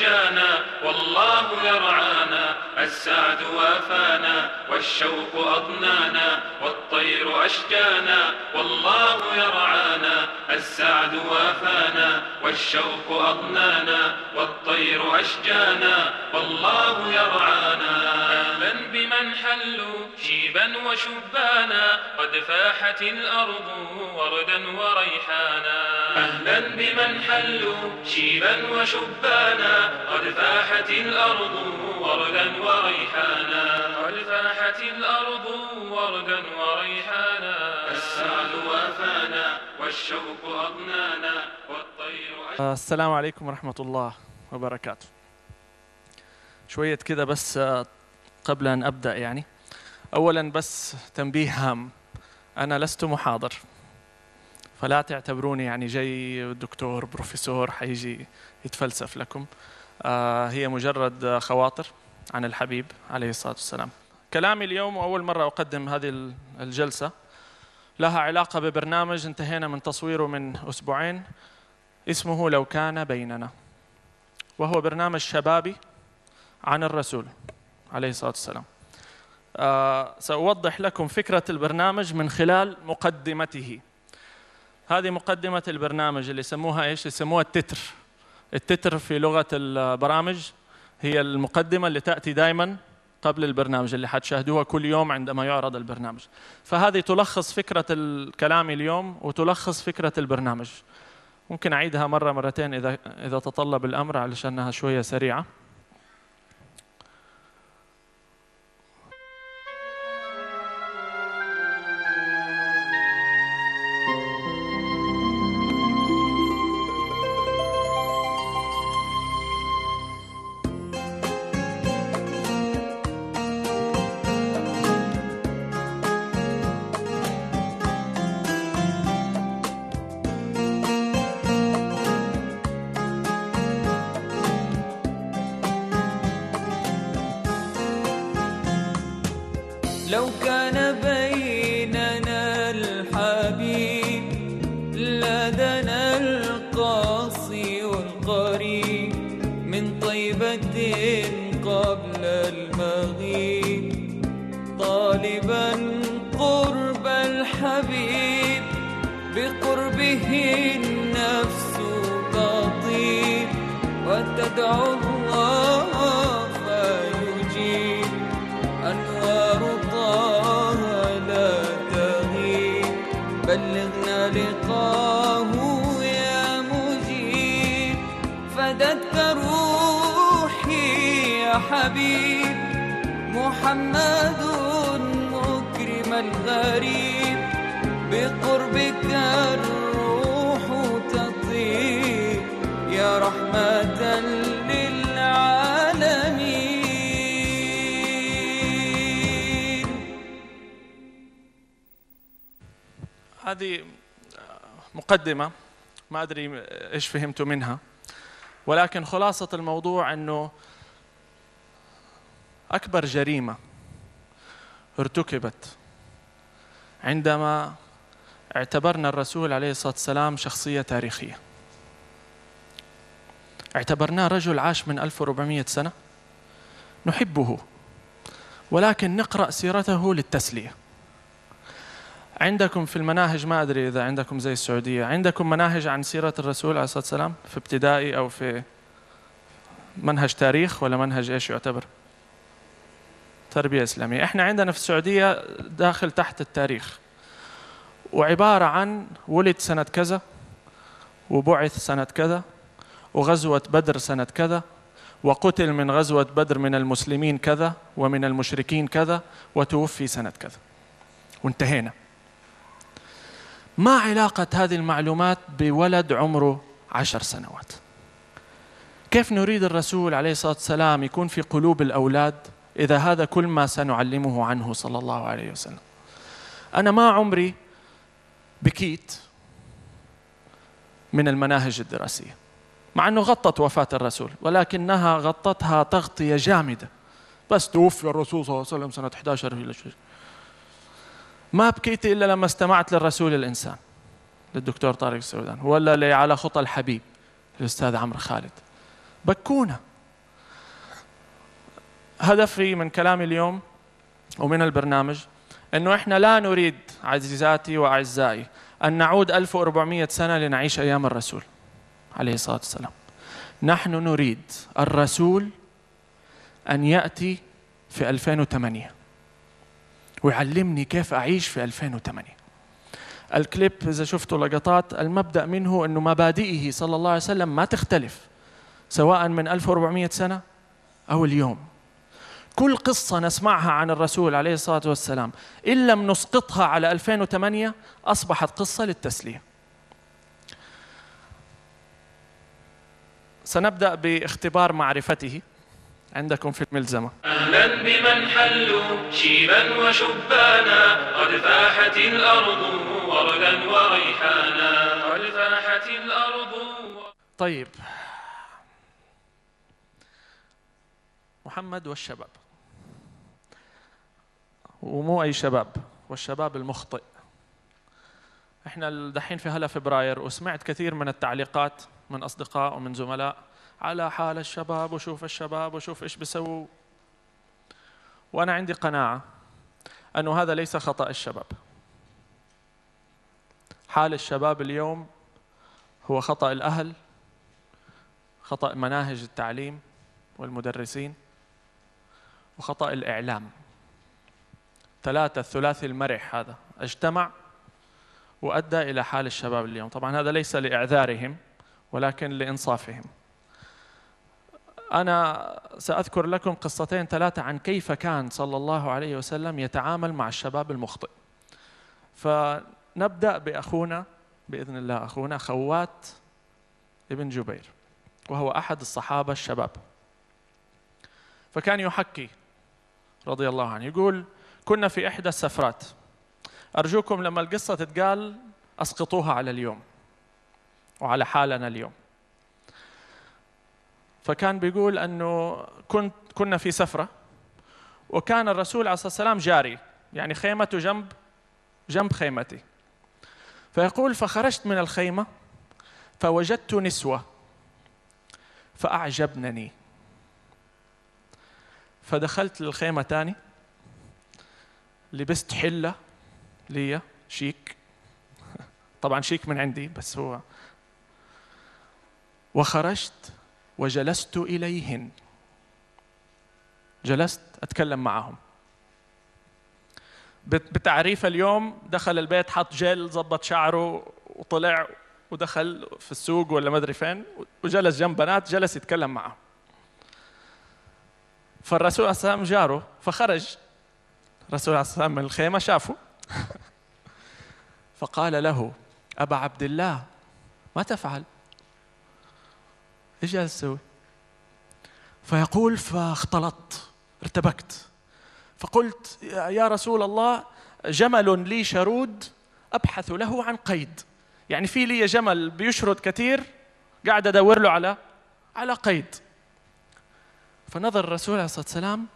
أشجانا والله يرعانا، السعد وافانا والشوق أضنانا، والطير أشجانا والله يرعانا، السعد وافانا والشوق أضنانا، والطير أشجانا والله يرعانا. أهلا بمن حلوا شيبا وشبانا، قد فاحت الأرض وردا وريحانا. أهلا بمن حلوا شيبا وشبانا، قد فاحت الأرض وردا وريحانا، قد فاحت الأرض وردا وريحانا، السعد وافانا والشوق أضنانا، والطير السلام عليكم ورحمة الله وبركاته. شوية كده بس قبل أن أبدأ أولاً بس تنبيه هام، أنا لست محاضر، فلا تعتبروني جاي دكتور بروفيسور حيجي يتفلسف لكم. هي مجرد خواطر عن الحبيب عليه الصلاة والسلام. كلامي اليوم وأول مرة أقدم هذه الجلسة لها علاقة ببرنامج انتهينا من تصويره من أسبوعين، اسمه لو كان بيننا، وهو برنامج شبابي عن الرسول عليه الصلاة والسلام. سأوضح لكم فكرة البرنامج من خلال مقدمته. هذه مقدمة البرنامج اللي يسموها إيش؟ يسموها التتر. التتر في لغة البرامج هي المقدمة اللي تأتي دائما قبل البرنامج اللي حتشاهدوها كل يوم عندما يعرض البرنامج. فهذه تلخص فكرة الكلام اليوم وتلخص فكرة البرنامج. ممكن أعيدها مرة مرتين إذا تطلب الأمر علشانها شوية سريعة. لو كان بيننا الحبيب لدنا القاصي والقريب، من طيبة قبل المغيب، طالبا قرب الحبيب، بقربه النفس تطيب، وتدعو الله فيجيب، أنوار طه لا تغيب، بلغنا لقاه يا مجيب، فدتك روحي يا حبيب، محمد مكرم الغريب، بقربك الروح تطيب، يا رحمة للعالمين. هذه مقدمة، ما أدري إيش فهمتوا منها، ولكن خلاصة الموضوع أنه أكبر جريمة ارتكبت عندما اعتبرنا الرسول عليه الصلاة والسلام شخصية تاريخية. اعتبرناه رجل عاش من 1400 سنة، نحبه ولكن نقرأ سيرته للتسلية. عندكم في المناهج، ما أدري إذا عندكم زي السعودية، عندكم مناهج عن سيرة الرسول عليه الصلاة والسلام في ابتدائي أو في منهج تاريخ ولا منهج إيش يعتبر؟ تربية إسلامية. إحنا عندنا في السعودية داخل تحت التاريخ، وعبارة عن ولد سنة كذا، وبعث سنة كذا، وغزوة بدر سنة كذا، وقتل من غزوة بدر من المسلمين كذا ومن المشركين كذا، وتوفي سنة كذا، وانتهينا. ما علاقة هذه المعلومات بولد عمره 10 سنوات؟ كيف نريد الرسول عليه الصلاة والسلام يكون في قلوب الأولاد إذا هذا كل ما سنعلمه عنه صلى الله عليه وسلم؟ أنا ما عمري بكيت من المناهج الدراسية، مع أنه غطت وفاة الرسول، ولكنها غطتها تغطية جامدة. بس توفي الرسول صلى الله عليه وسلم سنة 11 هجري. ما بكيت إلا لما استمعت للرسول الإنسان، للدكتور طارق السعودان، ولا على خطى الحبيب الأستاذ عمرو خالد. بكونا هدفي من كلامي اليوم ومن البرنامج أنه إحنا لا نريد عزيزاتي وأعزائي أن نعود 1400 سنة لنعيش أيام الرسول عليه الصلاة والسلام. نحن نريد الرسول أن يأتي في 2008 ويعلمني كيف أعيش في 2008. الكليب إذا شفتوا لقطات، المبدأ منه أنه مبادئه صلى الله عليه وسلم ما تختلف سواء من 1400 سنة أو اليوم. كل قصة نسمعها عن الرسول عليه الصلاة والسلام إن لم نسقطها على 2008 أصبحت قصة للتسلية. سنبدأ باختبار معرفته عندكم في الملزمة. أهلا بمن حلوا شيبا وشبانا، قد فاحت الأرض وردا وريحانا، قد فاحت الأرض. طيب، محمد والشباب، ومو أي شباب، والشباب المخطئ. إحنا دحين في هلا فبراير، وسمعت كثير من التعليقات من أصدقاء ومن زملاء على حال الشباب، وشوف الشباب وشوف إيش بيسووا. وأنا عندي قناعة أنه هذا ليس خطأ الشباب. حال الشباب اليوم هو خطأ الأهل، خطأ مناهج التعليم والمدرسين، وخطأ الإعلام. ثلاثة، الثلاثي المرح هذا اجتمع وأدى إلى حال الشباب اليوم. طبعا هذا ليس لإعذارهم ولكن لإنصافهم. أنا سأذكر لكم قصتين ثلاثة عن كيف كان صلى الله عليه وسلم يتعامل مع الشباب المخطئ. فنبدأ بأخونا بإذن الله، أخونا خوات ابن جبير، وهو أحد الصحابة الشباب. فكان يحكي رضي الله عنه، يقول: كنا في إحدى السفرات. أرجوكم لما القصة تتقال أسقطوها على اليوم وعلى حالنا اليوم. فكان بيقول أنه كنا في سفرة، وكان الرسول عليه الصلاة والسلام جاري، يعني خيمته جنب خيمتي. فيقول: فخرجت من الخيمة فوجدت نسوة فأعجبنني، فدخلت للخيمة تاني، لبست حلة لي شيك، طبعا شيك من عندي بس هو، وخرجت وجلست إليهن، جلست أتكلم معهم. بتعريف اليوم دخل البيت، حط جل، ضبط شعره وطلع ودخل في السوق ولا ما أدري فين، وجلس جنب بنات، جلس يتكلم معهم. فالرسول عليه الصلاة والسلام جاره، فخرج الرسول عليه الصلاة والسلام من الخيمة شافه فقال له: أبا عبد الله ما تفعل؟ إيش جالس تسوي؟ فيقول: فاختلطت، ارتبكت، فقلت: يا رسول الله، جمل لي شرود أبحث له عن قيد، يعني في لي جمل بيشرد كثير، قاعد أدور له على قيد. فنظر الرسول عليه الصلاة والسلام،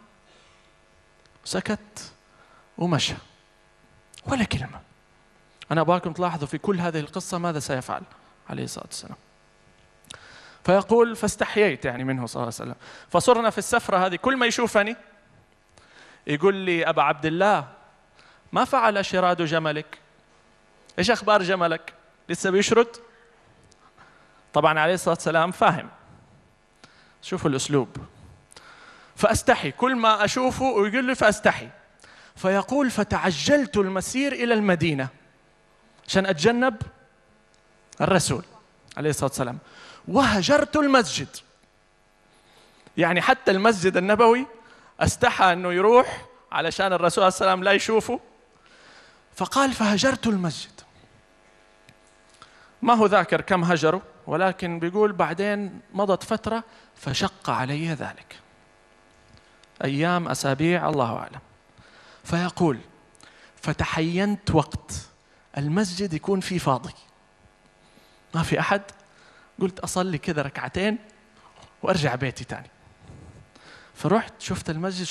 سكت ومشى، ولا كلمة. أنا أبغاكم تلاحظوا في كل هذه القصة ماذا سيفعل عليه الصلاة والسلام. فيقول: فاستحييت يعني منه صلى الله عليه وسلم. فصرنا في السفرة هذه كل ما يشوفني يقول لي: أبا عبد الله ما فعل شراد جملك؟ إيش أخبار جملك؟ لسه بيشرد؟ طبعا عليه الصلاة والسلام فاهم. شوفوا الأسلوب. فأستحي كل ما أشوفه ويقول لي فأستحي. فيقول: فتعجلت المسير إلى المدينة عشان أتجنب الرسول عليه الصلاة والسلام، وهجرت المسجد، يعني حتى المسجد النبوي استحى أنه يروح علشان الرسول عليه الصلاة والسلام لا يشوفه. فقال: فهجرت المسجد. ما هو ذاكر كم هجروا، ولكن بيقول بعدين مضت فترة فشق علي ذلك، أيام أسابيع الله أعلم. فيقول: فتحينت وقت المسجد يكون فيه فاضي، ما في أحد، قلت أصلي كذا ركعتين وأرجع بيتي تاني. فرحت شفت المسجد،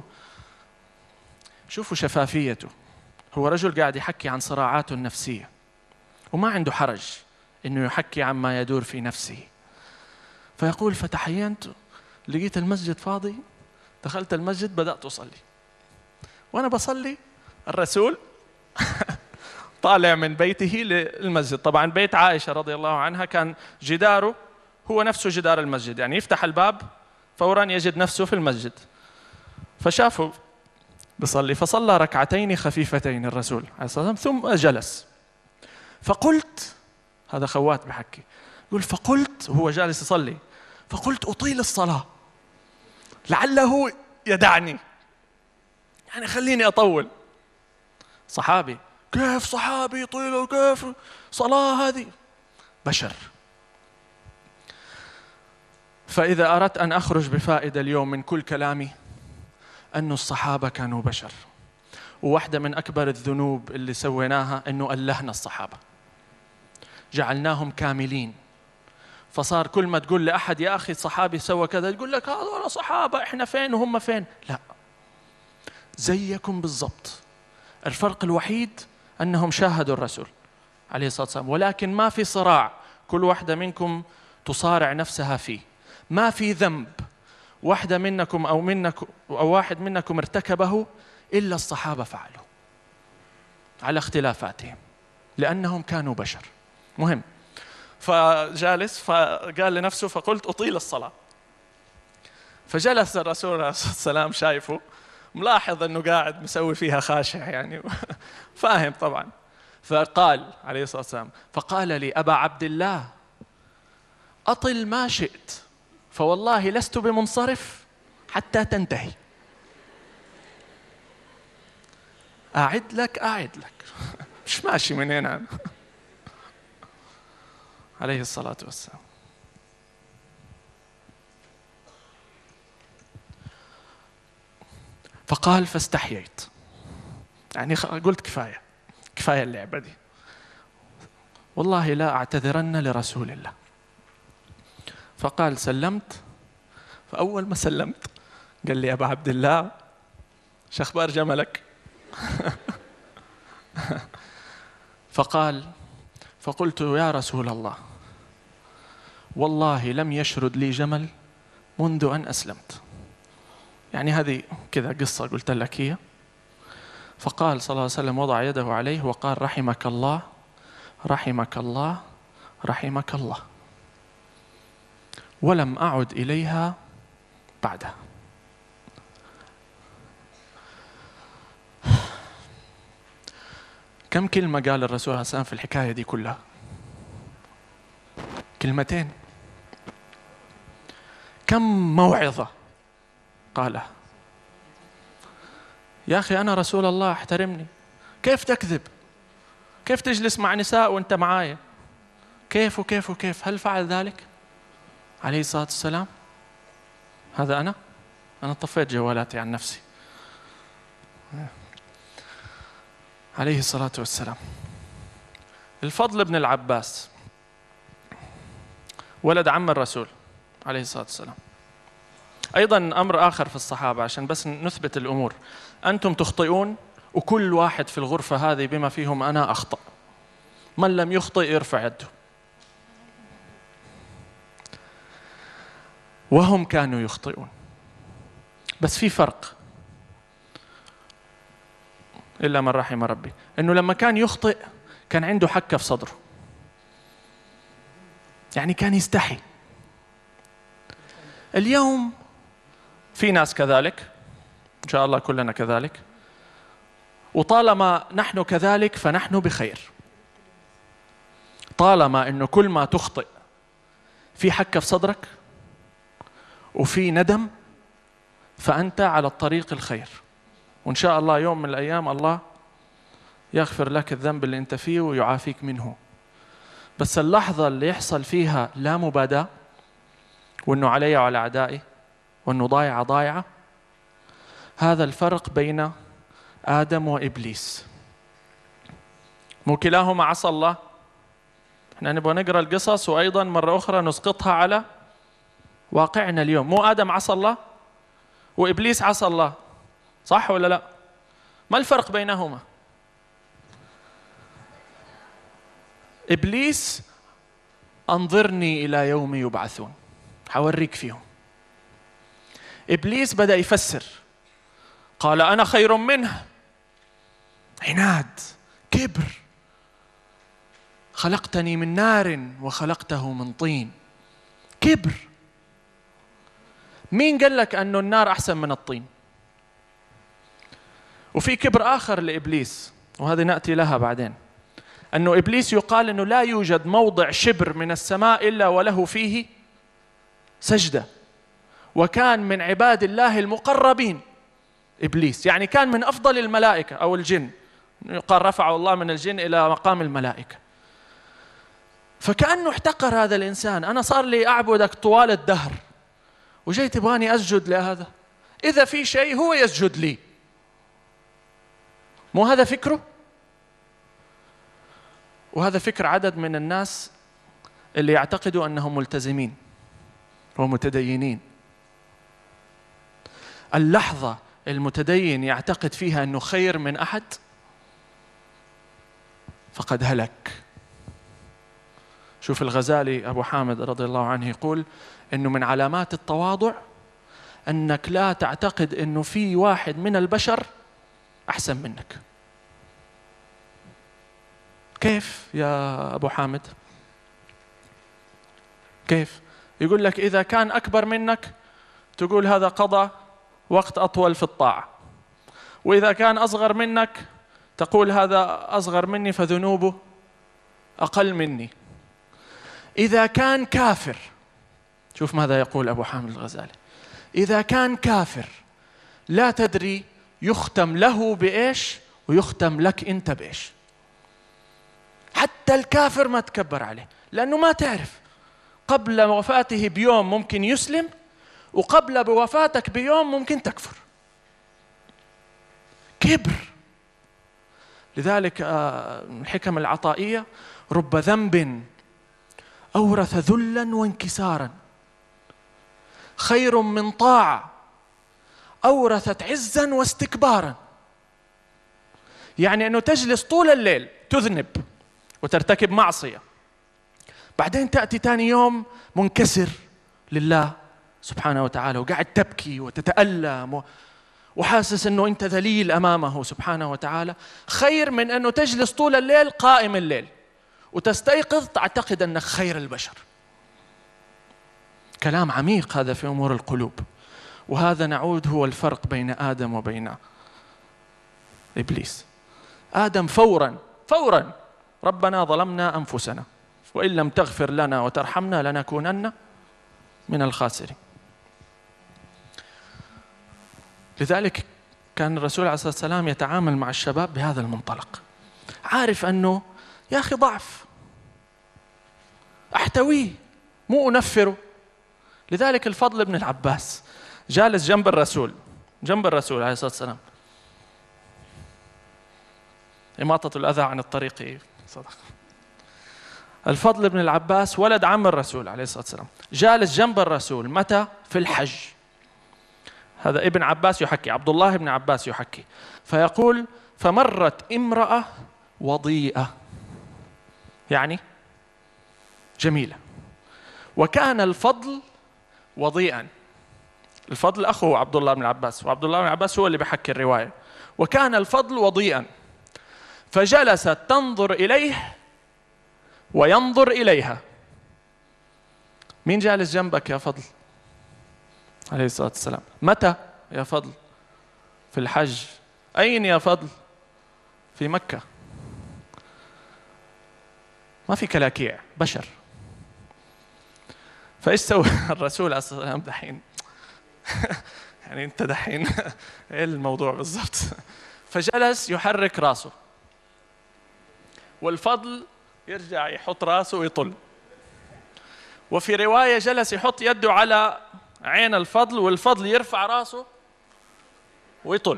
شوفوا شفافيته. هو رجل قاعد يحكي عن صراعاته النفسية وما عنده حرج إنه يحكي عما يدور في نفسه. فيقول: فتحينت لقيت المسجد فاضي، دخلت المسجد بدأت أصلي، وأنا بصلي الرسول طالع من بيته للمسجد. طبعا بيت عائشة رضي الله عنها كان جداره هو نفسه جدار المسجد، يعني يفتح الباب فورا يجد نفسه في المسجد. فشافه بصلي فصلى ركعتين خفيفتين الرسول عليه الصلاة والسلام ثم جلس. فقلت، هذا خوات بحكي، يقول فقلت وهو جالس يصلي، فقلت أطيل الصلاة لعله يدعني، يعني خليني أطول. صحابي، كيف صحابي يطيل؟ كيف صلاة هذه؟ بشر. فإذا أردت أن أخرج بفائدة اليوم من كل كلامي أن الصحابة كانوا بشر، وواحدة من أكبر الذنوب اللي سويناها أنه ألهنا الصحابة، جعلناهم كاملين. فصار كل ما تقول لأحد يا أخي صحابي سوى كذا يقول لك هذول صحابة، إحنا فين وهم فين؟ لا، زيكم بالضبط. الفرق الوحيد أنهم شاهدوا الرسول عليه الصلاة والسلام، ولكن ما في صراع كل واحدة منكم تصارع نفسها فيه. ما في ذنب واحدة منكم أو واحد منكم ارتكبه إلا الصحابة فعلوا على اختلافاتهم، لأنهم كانوا بشر. مهم. فجالس فقال لنفسه فقلت أطيل الصلاة. فجلس الرسول عليه الصلاة والسلام شايفه، ملاحظ أنه قاعد مسوي فيها خاشع يعني فاهم طبعا. فقال عليه الصلاة والسلام، فقال لي أبا عبد الله أطل ما شئت فوالله لست بمنصرف حتى تنتهي. أعد لك مش ماشي من هنا عليه الصلاة والسلام. فقال فاستحييت، يعني قلت كفاية اللعبة دي، والله لا أعتذرن لرسول الله. فقال سلمت. فأول ما سلمت قال لي أبا عبد الله شو أخبار جملك؟ فقلت يا رسول الله والله لم يشرد لي جمل منذ أن أسلمت. يعني هذه كذا قصة قلت لك هي. فقال صلى الله عليه وسلم وضع يده عليه وقال رحمك الله رحمك الله رحمك الله، ولم أعد إليها بعدها. كم كلمة قال الرسول عليه السلام في الحكاية دي كلها؟ كلمتين. كم موعظة قالها؟ يا أخي أنا رسول الله احترمني، كيف تكذب؟ كيف تجلس مع نساء وأنت معايا؟ كيف وكيف وكيف؟ هل فعل ذلك عليه الصلاة والسلام؟ هذا أنا طفيت جوالاتي عن نفسي. عليه الصلاة والسلام. الفضل بن العباس ولد عم الرسول عليه الصلاة والسلام. أيضا أمر آخر في الصحابة عشان بس نثبت الأمور، أنتم تخطئون وكل واحد في الغرفة هذه بما فيهم أنا أخطأ، من لم يخطئ يرفع يده. وهم كانوا يخطئون، بس في فرق إلا من رحم ربي، إنه لما كان يخطئ كان عنده حكة في صدره، يعني كان يستحي. اليوم في ناس كذلك، إن شاء الله كلنا كذلك، وطالما نحن كذلك فنحن بخير. طالما إنه كل ما تخطئ في حكة في صدرك وفي ندم فأنت على الطريق الخير، وإن شاء الله يوم من الأيام الله يغفر لك الذنب اللي أنت فيه ويعافيك منه. بس اللحظة اللي يحصل فيها لا مبالاة وأنه علي وعلى أعدائي وأنه ضايعة، هذا الفرق بين آدم وإبليس. مو كلاهما عصى الله؟ احنا نبغى نقرأ القصص وأيضا مرة أخرى نسقطها على واقعنا اليوم. مو آدم عصى الله وإبليس عصى الله، صح ولا لا؟ ما الفرق بينهما؟ إبليس أنظرني إلى يوم يبعثون، حوريك فيهم. إبليس بدأ يفسر، قال أنا خير منه. عناد، كبر. خلقتني من نار وخلقته من طين. كبر. مين قال لك أنه النار أحسن من الطين؟ وفي كبر آخر لإبليس، وهذه نأتي لها بعدين، أنه إبليس يقال أنه لا يوجد موضع شبر من السماء إلا وله فيه سجدة، وكان من عباد الله المقربين. إبليس يعني كان من أفضل الملائكة أو الجن، يقال رفعه الله من الجن إلى مقام الملائكة. فكأنه احتقر هذا الإنسان. أنا صار لي أعبدك طوال الدهر وجاي تبغاني أسجد لهذا؟ إذا في شيء هو يسجد لي، مو هذا فكره؟ وهذا فكر عدد من الناس اللي يعتقدوا أنهم ملتزمين ومتدينين. اللحظة المتدين يعتقد فيها أنه خير من أحد فقد هلك. شوف الغزالي أبو حامد رضي الله عنه يقول أنه من علامات التواضع أنك لا تعتقد أنه في واحد من البشر أحسن منك. كيف يا أبو حامد؟ كيف؟ يقول لك إذا كان أكبر منك تقول هذا قضى وقت أطول في الطاعة، وإذا كان أصغر منك تقول هذا أصغر مني فذنوبه أقل مني. إذا كان كافر، شوف ماذا يقول أبو حامد الغزالي، إذا كان كافر لا تدري يختم له بإيش ويختم لك أنت بإيش. حتى الكافر ما تكبر عليه، لأنه ما تعرف قبل وفاته بيوم ممكن يسلم، وقبل بوفاتك بيوم ممكن تكفر. كبر. لذلك الحكم العطائية: رب ذنب أورث ذلا وانكسارا خير من طاعة أورثت عزا واستكبارا. يعني أنه تجلس طول الليل تذنب وترتكب معصية، بعدين تأتي ثاني يوم منكسر لله سبحانه وتعالى وقاعد تبكي وتتألم وحاسس أنه أنت ذليل أمامه سبحانه وتعالى، خير من أنه تجلس طول الليل قائم الليل وتستيقظ تعتقد أنك خير البشر. كلام عميق هذا في أمور القلوب. وهذا نعود هو الفرق بين آدم وبين إبليس. آدم فوراً ربنا ظلمنا أنفسنا وإن لم تغفر لنا وترحمنا لنكونن من الخاسرين. لذلك كان الرسول عليه الصلاة والسلام يتعامل مع الشباب بهذا المنطلق، عارف أنه يا أخي ضعف أحتويه مو أنفره. لذلك الفضل بن العباس جالس جنب الرسول عليه الصلاة والسلام، إماطة الأذى عن الطريق صدق. الفضل بن العباس ولد عم الرسول عليه الصلاة والسلام، جالس جنب الرسول متى؟ في الحج. هذا ابن عباس يحكي، عبد الله بن عباس يحكي، فيقول: فمرت امرأة وضيئة، يعني جميلة، وكان الفضل وضيئا. الفضل أخوه عبد الله بن عباس، وعبد الله بن عباس هو اللي بيحكي الرواية. وكان الفضل وضيئا فجلست تنظر إليه وينظر إليها. مين جالس جنبك يا فضل؟ عليه الصلاة والسلام. متى يا فضل؟ في الحج. أين يا فضل؟ في مكة. ما في كلاكيع، بشر. فإيش سوى الرسول عليه الصلاة والسلام دحين؟ يعني أنت دحين إيه الموضوع بالضبط؟ فجلس يحرك راسه، والفضل يرجع يحط راسه ويطل. وفي رواية جلس يحط يده على عين الفضل والفضل يرفع راسه ويطل.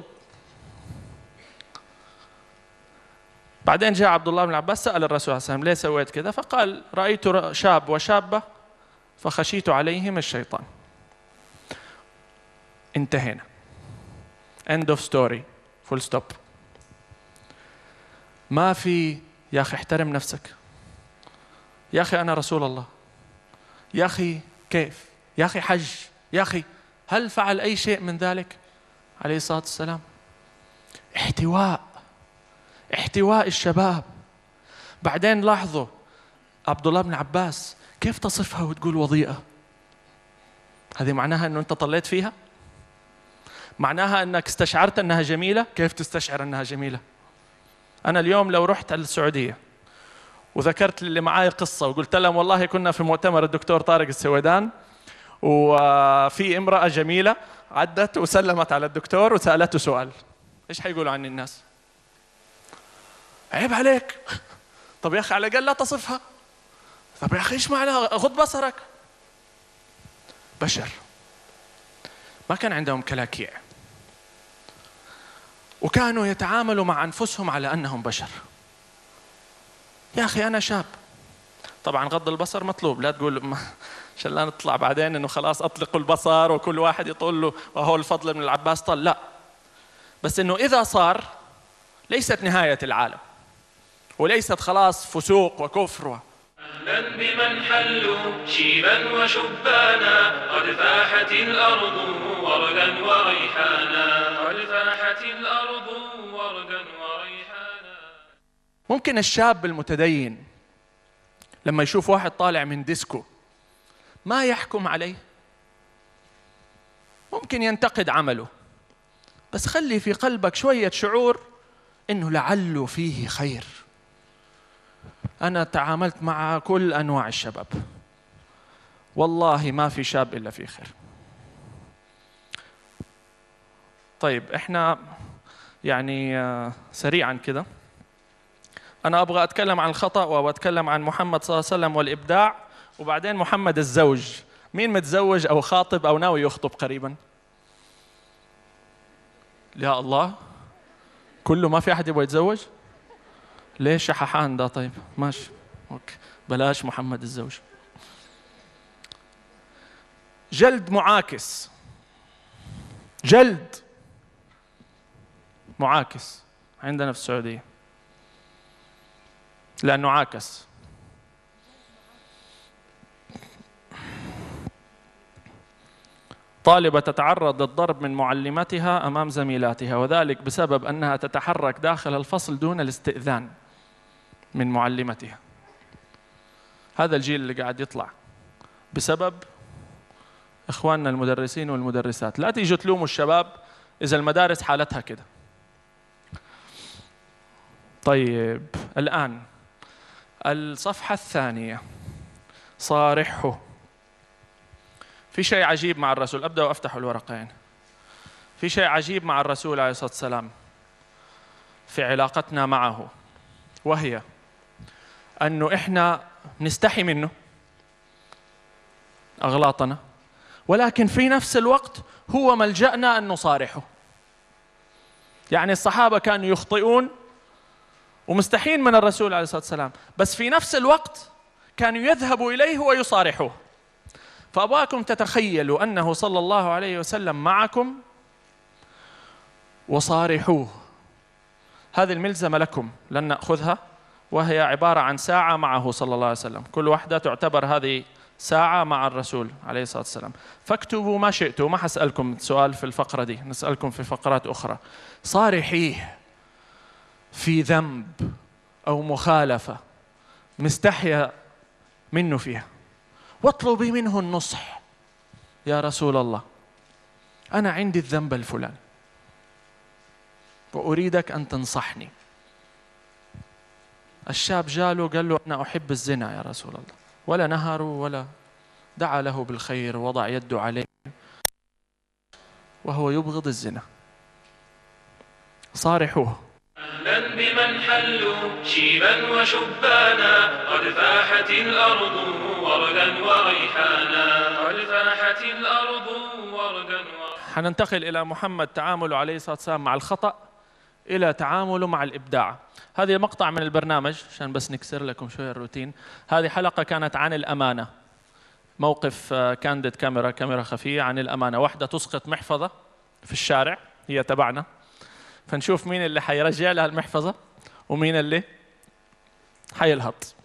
بعدين جاء عبد الله بن عباس سأل الرسول عليه الصلاة والسلام: ليه سويت كذا؟ فقال: رأيت شاب وشابة فخشيت عليهم الشيطان. انتهينا. end of story full stop. ما في يا أخي احترم نفسك، يا أخي أنا رسول الله، يا أخي كيف، يا أخي حج، يا أخي هل فعل أي شيء من ذلك عليه الصلاة والسلام؟ احتواء الشباب. بعدين لاحظوا عبد الله بن عباس كيف تصفها وتقول وضيئة؟ هذه معناها أنه أنت طليت فيها؟ معناها أنك استشعرت أنها جميلة؟ كيف تستشعر أنها جميلة؟ أنا اليوم لو رحت على السعودية وذكرت اللي معاي قصة وقلت لهم والله كنا في مؤتمر الدكتور طارق السويدان وفي امرأة جميلة عدت وسلمت على الدكتور وسألته سؤال، إيش حيقولوا عني الناس؟ عيب عليك. طب يا أخي على الأقل لا تصفها. طب يا أخي إيش معناها؟ غض بصرك. بشر، ما كان عندهم كلاكيع، وكانوا يتعاملوا مع أنفسهم على أنهم بشر. يا أخي أنا شاب، طبعا غض البصر مطلوب، لا تقول عشان لا نطلع بعدين إنه خلاص أطلقوا البصر وكل واحد يطول له وهو الفضل بن العباس طل، لا، بس إنه إذا صار ليست نهاية العالم وليست خلاص فسوق وكفر. أهلا بمن حلوا شيبا وشبانا، قد فاحت الأرض وردا وريحانا، قد فاحت الأرض وردا وريحانا. ممكن الشاب المتدين لما يشوف واحد طالع من ديسكو ما يحكم عليه، ممكن ينتقد عمله، بس خلي في قلبك شوية شعور إنه لعله فيه خير. أنا تعاملت مع كل أنواع الشباب، والله ما في شاب إلا فيه خير. طيب إحنا يعني سريعا كده أنا أبغى أتكلم عن الخطأ وأتكلم عن محمد صلى الله عليه وسلم والإبداع، وبعدين محمد الزوج. مين متزوج أو خاطب أو ناوي يخطب قريبا؟ يا الله، كله ما في أحد يبغى يتزوج؟ ليش شححان ده؟ طيب ماشي أوكي، بلاش محمد الزوج. جلد معاكس، جلد معاكس عندنا في السعودية لأنه عاكس. طالبة تتعرض للضرب من معلمتها أمام زميلاتها، وذلك بسبب أنها تتحرك داخل الفصل دون الاستئذان من معلمتها. هذا الجيل اللي قاعد يطلع بسبب إخواننا المدرسين والمدرسات. لا تيجوا تلوموا الشباب إذا المدارس حالتها كده. طيب الآن الصفحة الثانية، صارحه. في شيء عجيب مع الرسول، أبدأ وأفتح الورقين. في شيء عجيب مع الرسول عليه الصلاة والسلام في علاقتنا معه، وهي أنه إحنا نستحي منه أغلاطنا، ولكن في نفس الوقت هو ملجأنا أن نصارحه. يعني الصحابة كانوا يخطئون ومستحين من الرسول عليه الصلاة والسلام، بس في نفس الوقت كانوا يذهبوا إليه ويصارحوه. فأبغاكم تتخيلوا أنه صلى الله عليه وسلم معكم وصارحوه. هذه الملزمة لكم لن نأخذها، وهي عبارة عن ساعة معه صلى الله عليه وسلم، كل واحدة تعتبر هذه ساعة مع الرسول عليه الصلاة والسلام. فاكتبوا ما شئتوا، ما حسألكم سؤال في الفقرة دي، نسألكم في فقرات أخرى. صارحيه في ذنب أو مخالفة مستحيا منه فيها، واطلبي منه النصح. يا رسول الله أنا عندي الذنب الفلاني وأريدك أن تنصحني. الشاب جاله قال له أنا أحب الزنا يا رسول الله، ولا نهره ولا دعا له بالخير ووضع يده عليه وهو يبغض الزنا. صارحوه. أهلا بمن حلوا شيبا وشبانا، قد فاحت الأرض وردا وريحانا، قد فاحت الأرض وردا وريحانا. حننتقل إلى محمد تعامله عليه الصلاة والسلام مع الخطأ إلى تعامله مع الإبداع. هذه مقطع من البرنامج عشان بس نكسر لكم شوية الروتين. هذه حلقة كانت عن الأمانة، موقف كانديد كاميرا خفية عن الأمانة. واحدة تسقط محفظة في الشارع، هي تبعنا، فنشوف مين اللي حيرجع لها المحفظة ومين اللي حيلهط.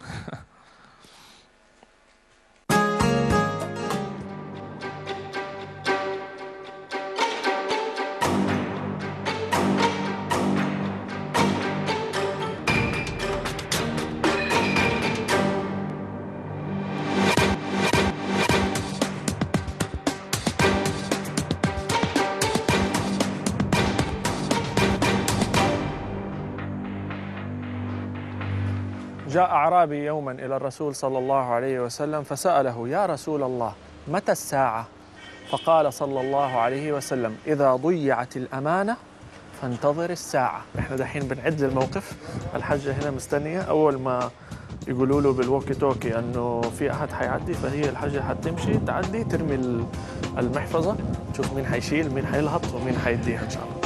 جاء أعرابي يوما إلى الرسول صلى الله عليه وسلم فسأله: يا رسول الله متى الساعة؟ فقال صلى الله عليه وسلم: إذا ضيعت الأمانة فانتظر الساعة. إحنا دحين بنعد للموقف، الحجة هنا مستنية، أول ما يقولوا له بالووكي توكي أنه في أحد حيعدي فهي الحجة حتمشي تعدي ترمي المحفظة، تشوف مين حيشيل مين حيلهط ومين حيديها إن شاء الله.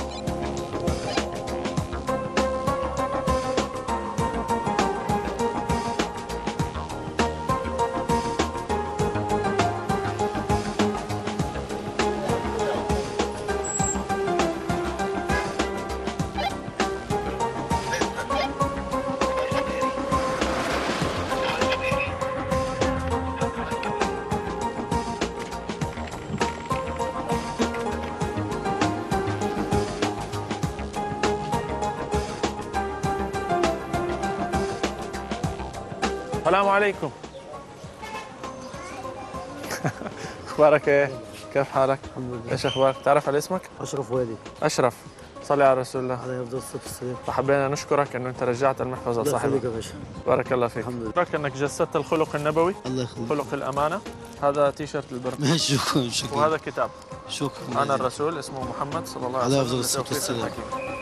السلام عليكم. اخبارك ايه؟ كيف حالك؟ الحمد لله. ايش اخبارك؟ تعرف على اسمك؟ اشرف وادي. اشرف. صلي على رسول الله. عليه افضل الصلاه والسلام. فحبينا نشكرك انه انت رجعت المحفظه الله لصاحبها. يخليك يا باشا. بارك الله فيك. الحمد لله. شكرك انك جسدت الخلق النبوي، الله يخليك. خلق الامانه. هذا تيشرت البرد ماشي شكرا شكرا. وهذا كتاب. شكرا. انا الرسول اسمه محمد صلى الله عليه عليه وسلم. افضل الصلاه لتوفيق والسلام. الحكيم.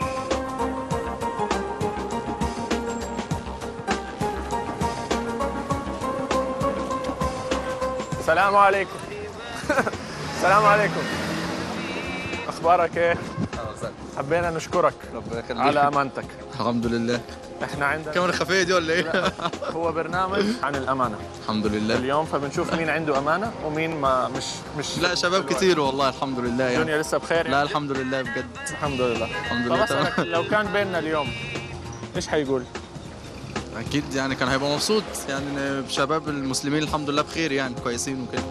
السلام عليكم. السلام عليكم. اخبارك ايه؟ حبينا نشكرك ربنا يخليك. على امانتك. الحمد لله. احنا عندنا الكاميرا خفيه دي ولا ايه؟ هو برنامج عن الامانه الحمد لله. اليوم، فبنشوف مين عنده امانه ومين ما مش لا شباب كتير والله الحمد لله يعني. الدنيا لسه بخير لا يعني. الحمد لله بجد. الحمد لله. الحمد لله فبسألك تمام. لو كان بيننا اليوم ايش حيقول؟ اكيد يعني كان هيبقى مبسوط يعني إن شباب المسلمين الحمد لله بخير يعني كويسين وكده.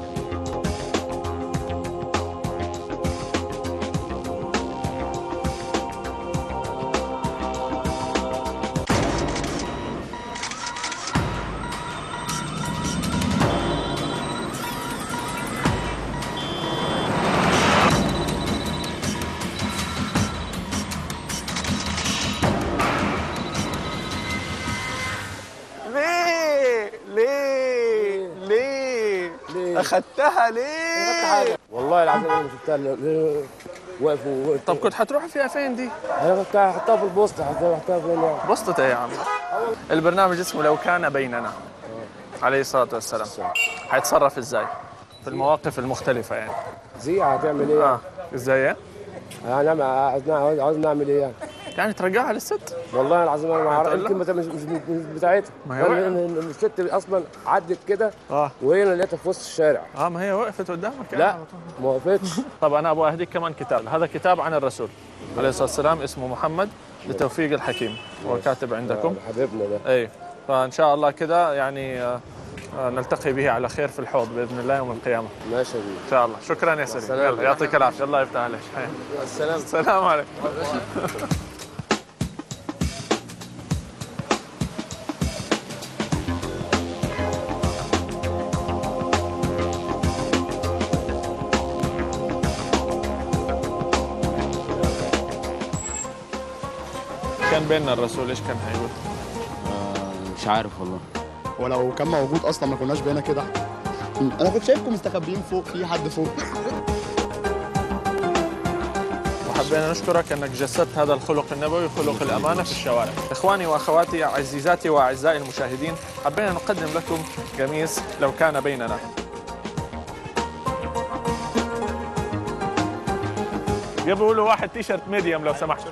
ليه؟ اخذتها ليه؟ والله العظيم انا شفتها وقفوا. طب كنت حتروح فيها فين دي؟ انا كنت حطها في البوسطه، حطها في يعني. بسطة ايه يا عم؟ البرنامج اسمه لو كان بيننا عليه الصلاة والسلام. حيتصرف ازاي؟ في المواقف المختلفة يعني. زي هتعمل ايه؟ ازاي؟ يعني عاوز نعمل ايه يعني؟ يعني ترجعها للست؟ والله العظيم انا ما اعرف، هتقول يمكن مش بتاعتها. ما هي وقعت. الست اصلا عدت كده اه وهي اللي لقيتها في وسط الشارع. ما هي وقفت قدامك يعني لا على طول. ما وقفتش. طب انا ابغى اهديك كمان كتاب، هذا كتاب عن الرسول عليه الصلاة والسلام اسمه محمد لتوفيق الحكيم، هو كاتب عندكم. حبيبنا ده. اي فان شاء الله كده يعني نلتقي به على خير في الحوض باذن الله يوم القيامه ماشي يا بيه. ان شاء الله. شكرا يا سليم. السلام. يلا يعطيك العافيه. الله يفتح عليك. السلام. السلام عليكم. كان بيننا الرسول ايش كان حيقول؟ مش عارف والله. ولو كان موجود اصلا ما كناش بقينا كده. انا كنت شايفكم مستخبيين فوق، في حد فوق. وحبينا نشكرك انك جسدت هذا الخلق النبوي، خلق الامانه في الشوارع. اخواني واخواتي عزيزاتي واعزائي المشاهدين، حبينا نقدم لكم قميص لو كان بيننا. جيبوا له واحد تيشرت ميديوم لو سمحت.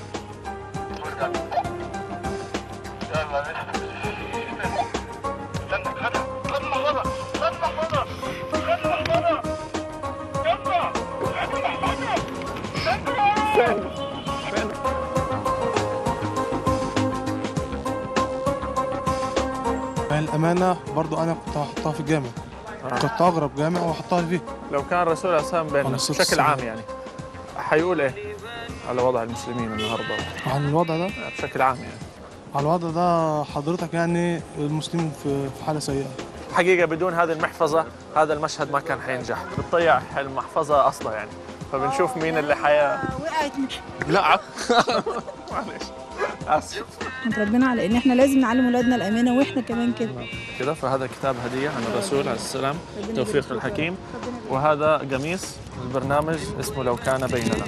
الأمانة برضو أنا كنت هحطها في الجامع. كنت أغرب جامع وأحطها فيه. لو كان الرسول عليه الصلاة والسلام بيننا بشكل عام يعني حيقول ايه على وضع المسلمين النهارده؟ على الوضع ده بشكل عام يعني. على الوضع ده حضرتك يعني المسلمين في حالة سيئة. حقيقة بدون هذه المحفظة هذا المشهد ما كان حينجح. بتضيع المحفظة أصلا يعني، فبنشوف مين اللي وقعت. لا معلش. آسف ربنا على ان احنا لازم نعلم ولادنا الامانه واحنا كمان كده. كده. فهذا كتاب هدية عن الرسول عليه السلام توفيق الحكيم، وهذا قميص البرنامج اسمه لو كان بيننا.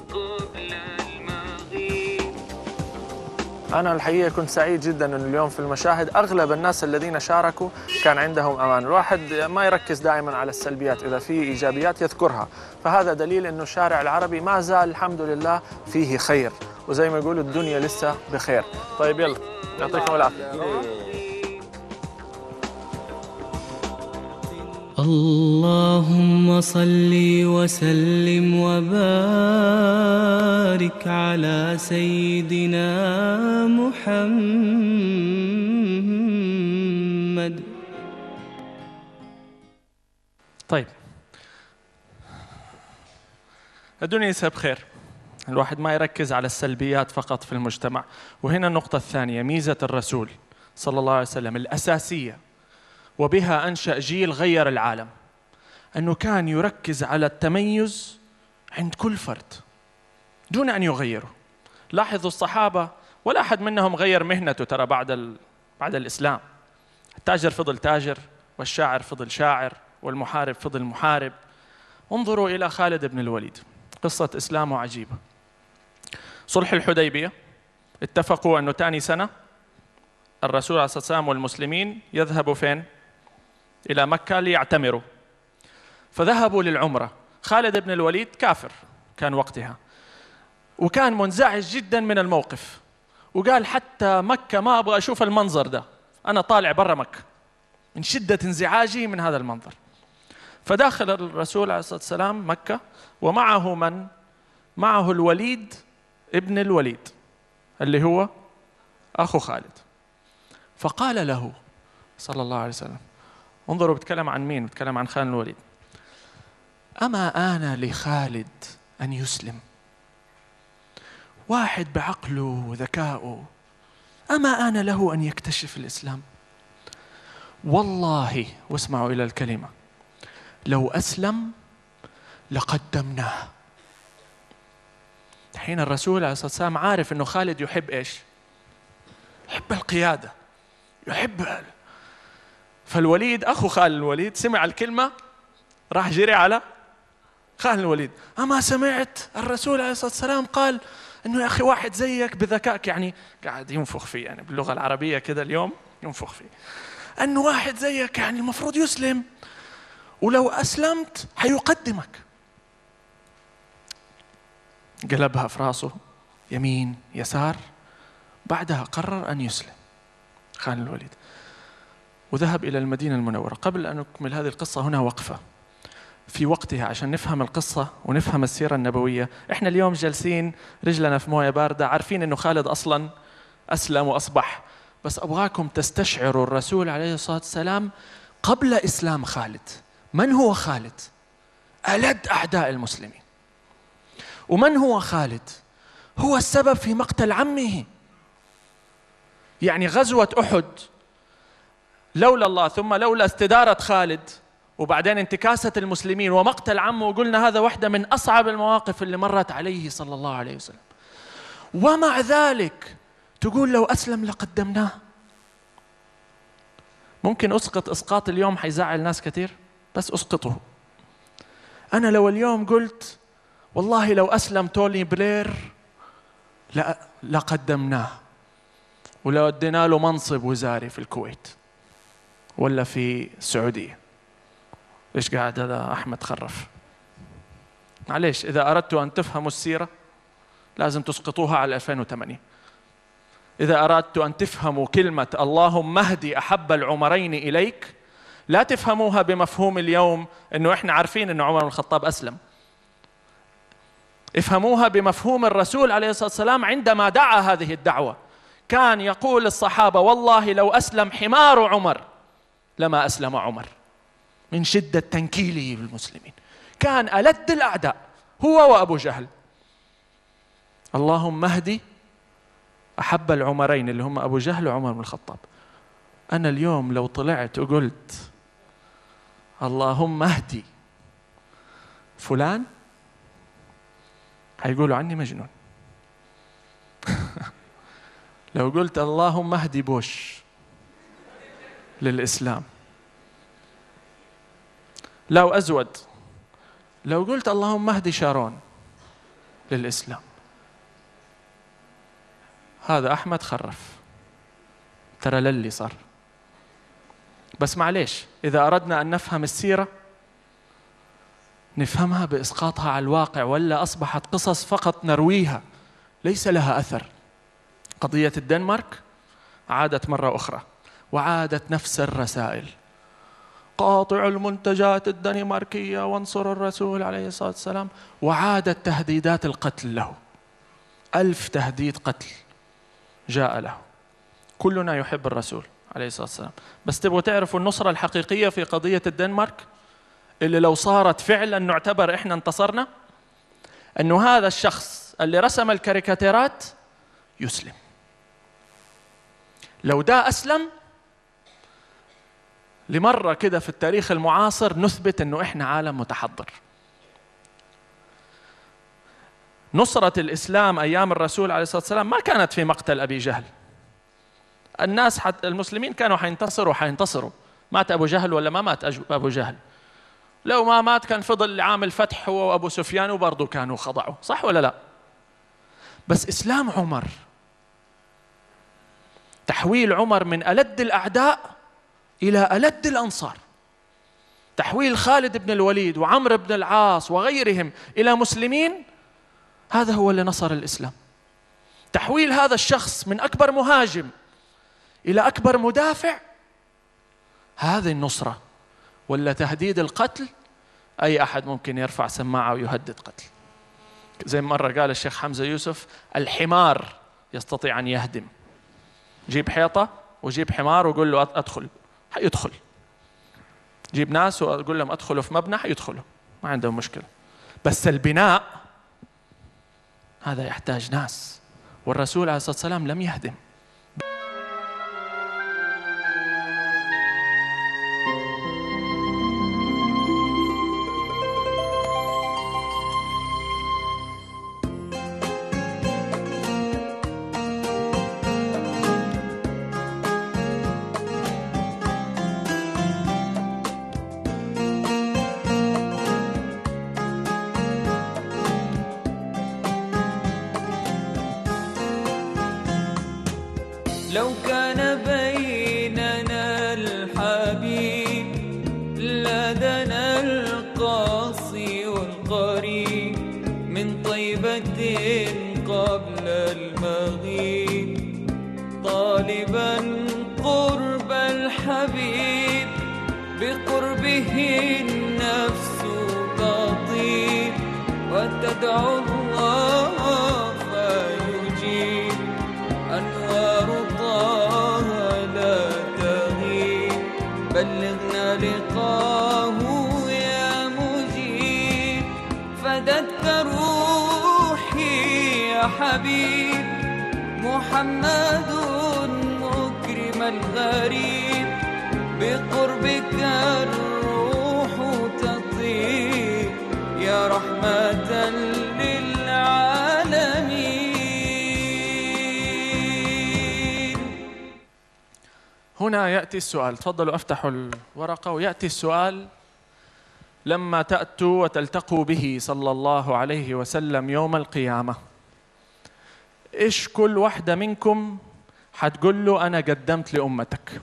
أنا الحقيقة كنت سعيد جدا أن اليوم في المشاهد أغلب الناس الذين شاركوا كان عندهم أمان. الواحد ما يركز دائما على السلبيات، إذا في إيجابيات يذكرها، فهذا دليل أنه الشارع العربي ما زال الحمد لله فيه خير، وزي ما يقولوا الدنيا لسه بخير. طيب يلا يعطيكم العافية. اللهم صل وسلم وبارك على سيدنا محمد. طيب الدنيا لسه بخير، الواحد ما يركز على السلبيات فقط في المجتمع. وهنا النقطة الثانية، ميزة الرسول صلى الله عليه وسلم الأساسية وبها أنشأ جيل غير العالم، أنه كان يركز على التميز عند كل فرد دون أن يغيره. لاحظوا الصحابة ولا أحد منهم غير مهنته ترى بعد الإسلام. التاجر فضل تاجر، والشاعر فضل شاعر، والمحارب فضل محارب. انظروا إلى خالد بن الوليد، قصة إسلامه عجيبة. صلح الحديبية اتفقوا أنه ثاني سنة الرسول عليه الصلاة والسلام والمسلمين يذهبوا فين؟ إلى مكة ليعتمروا. فذهبوا للعمرة. خالد بن الوليد كافر كان وقتها، وكان منزعج جدا من الموقف، وقال حتى مكة ما أبغى أشوف المنظر ده، أنا طالع برا مكة من شدة انزعاجي من هذا المنظر. فداخل الرسول عليه الصلاة والسلام مكة، ومعه من؟ معه الوليد ابن الوليد اللي هو أخو خالد. فقال له صلى الله عليه وسلم، انظروا بتكلم عن مين؟ بتكلم عن خالد الوليد. أما آن لخالد أن يسلم؟ واحد بعقله وذكائه، أما آن له أن يكتشف الإسلام؟ والله، واسمعوا إلى الكلمة، لو أسلم لقدمناه. حين الرسول عليه الصلاة والسلام عارف أنه خالد يحب إيش؟ يحب القيادة، يحب. فالوليد أخو خالد الوليد سمع الكلمة راح جري على خالد الوليد. أما سمعت الرسول عليه الصلاة والسلام قال أنه يا أخي واحد زيك بذكائك، يعني قاعد ينفخ فيه، يعني باللغة العربية كده اليوم ينفخ فيه، أنه واحد زيك يعني المفروض يسلم، ولو أسلمت حيقدمك. قلبها في راسه يمين يسار، بعدها قرر أن يسلم خالد الوليد وذهب إلى المدينة المنورة. قبل أن نكمل هذه القصة هنا وقفة في وقتها عشان نفهم القصة ونفهم السيرة النبوية. إحنا اليوم جالسين رجلنا في موية باردة عارفين أنه خالد أصلاً أسلم وأصبح، بس أبغاكم تستشعروا الرسول عليه الصلاة والسلام قبل إسلام خالد. من هو خالد؟ ألد أعداء المسلمين. ومن هو خالد؟ هو السبب في مقتل عمه. يعني غزوة أحد لولا الله ثم لولا استدارة خالد وبعدين انتكاسة المسلمين ومقتل عمه، وقلنا هذا واحدة من أصعب المواقف اللي مرت عليه صلى الله عليه وسلم، ومع ذلك تقول لو أسلم لقدمناه. ممكن أسقط إسقاط اليوم حيزعل ناس كثير، بس أسقطه. أنا لو اليوم قلت والله لو أسلم توني بلير لقدمناه، ولو ادينا له منصب وزاري في الكويت ولا في السعودية. ليش قاعد هذا أحمد خرف؟ معليش، إذا أردتوا أن تفهموا السيرة لازم تسقطوها على 2008. إذا أردتوا أن تفهموا كلمة اللهم اهدي أحب العمرين إليك، لا تفهموها بمفهوم اليوم إنه إحنا عارفين إنه عمر بن الخطاب أسلم. افهموها بمفهوم الرسول عليه الصلاة والسلام عندما دعا هذه الدعوة. كان يقول للصحابة والله لو أسلم حمار عمر لما أسلم عمر، من شدة تنكيله بالمسلمين. كان ألد الأعداء هو وأبو جهل. اللهم اهدي أحب العمرين اللي هم أبو جهل وعمر بن الخطاب. أنا اليوم لو طلعت وقلت اللهم اهدي فلان هيقولوا عني مجنون. لو قلت اللهم اهدي بوش للإسلام. لو أزود، لو قلت اللهم اهدي شارون للإسلام. هذا أحمد خرف، ترى للي صار. بس معليش، إذا أردنا أن نفهم السيرة نفهمها بإسقاطها على الواقع، ولا أصبحت قصص فقط نرويها ليس لها أثر. قضية الدنمارك عادت مرة أخرى، وعادت نفس الرسائل: قاطع المنتجات الدنماركية وانصر الرسول عليه الصلاة والسلام، وعادت تهديدات القتل له. 1000 تهديد قتل جاء له. كلنا يحب الرسول عليه الصلاة والسلام، بس تبغوا تعرفوا النصرة الحقيقية في قضية الدنمارك اللي لو صارت فعلا نعتبر إحنا انتصرنا؟ أنه هذا الشخص اللي رسم الكاريكاتيرات يسلم. لو ده أسلم، لمرة كده في التاريخ المعاصر نثبت أنه إحنا عالم متحضر. نصرة الإسلام أيام الرسول عليه الصلاة والسلام ما كانت في مقتل أبي جهل. الناس المسلمين كانوا حينتصروا. مات أبو جهل ولا ما مات أبو جهل؟ لو ما مات كان فضل عام الفتح هو وأبو سفيان وبرضه كانوا خضعوا، صح ولا لا؟ بس إسلام عمر، تحويل عمر من ألد الأعداء إلى ألد الأنصار، تحويل خالد بن الوليد وعمرو بن العاص وغيرهم إلى مسلمين، هذا هو اللي نصر الإسلام. تحويل هذا الشخص من أكبر مهاجم إلى أكبر مدافع، هذه النصرة. ولا تهديد القتل، أي أحد ممكن يرفع سماعة ويهدد قتل. زي مرة قال الشيخ حمزة يوسف: الحمار يستطيع أن يهدم. جيب حيطة وجيب حمار وقول له أدخل، حيدخل. جيب ناس وأقول لهم أدخلوا في مبنى، حيدخلوا، ما عندهم مشكلة. بس البناء هذا يحتاج ناس، والرسول عليه الصلاة والسلام لم يهدم. لو كان بيننا الحبيب لدنا القاصي والقريب، من طيبة قبل المغيب، طالبا قرب الحبيب، بقربه النفس تطيب، وتدعو الله فيجيب، أنوار طه لا تغيب، بلغنا لقاه يا مجيب، فدتك روحي يا حبيب، محمد مكرم الغريب، بقربك الروح تطيب، يا رحمة للعالمين. هنا يأتي السؤال، تفضلوا افتحوا الورقة، ويأتي السؤال: لما تأتوا وتلتقوا به صلى الله عليه وسلم يوم القيامة، إيش كل واحدة منكم حتقول له أنا قدمت لأمتك؟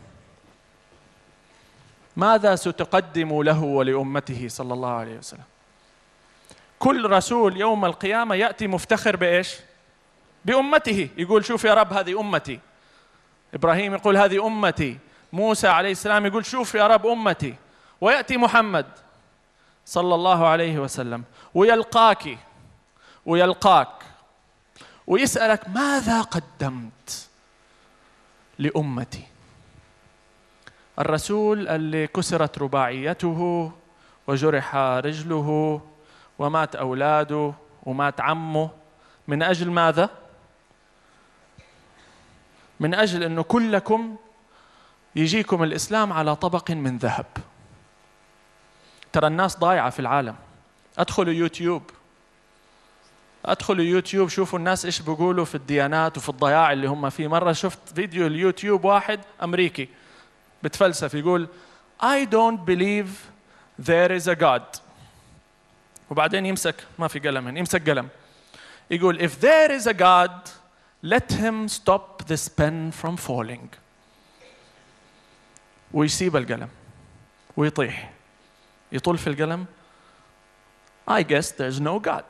ماذا ستقدم له ولأمته صلى الله عليه وسلم؟ كل رسول يوم القيامة يأتي مفتخر بإيش؟ بأمته، يقول شوف يا رب هذه أمتي. إبراهيم يقول هذه أمتي، موسى عليه السلام يقول شوف يا رب أمتي. ويأتي محمد صلى الله عليه وسلم ويلقاك ويلقاك ويسألك ماذا قدمت لأمتي؟ الرسول اللي كسرت رباعيته وجرح رجله ومات أولاده ومات عمه، من أجل ماذا؟ من أجل أنه كلكم يجيكم الإسلام على طبق من ذهب. ترى الناس ضايعة في العالم، أدخلوا يوتيوب، ادخلوا يوتيوب شوفوا الناس ايش بيقولوا في الديانات وفي الضياع اللي هم فيه. مرة شفت فيديو اليوتيوب واحد أمريكي بتفلسف يقول I don't believe there is a God، وبعدين يمسك، ما في قلم هنا، يمسك قلم يقول if there is a God let him stop this pen from falling، ويسيب القلم ويطيح يطول في القلم I guess there's no God.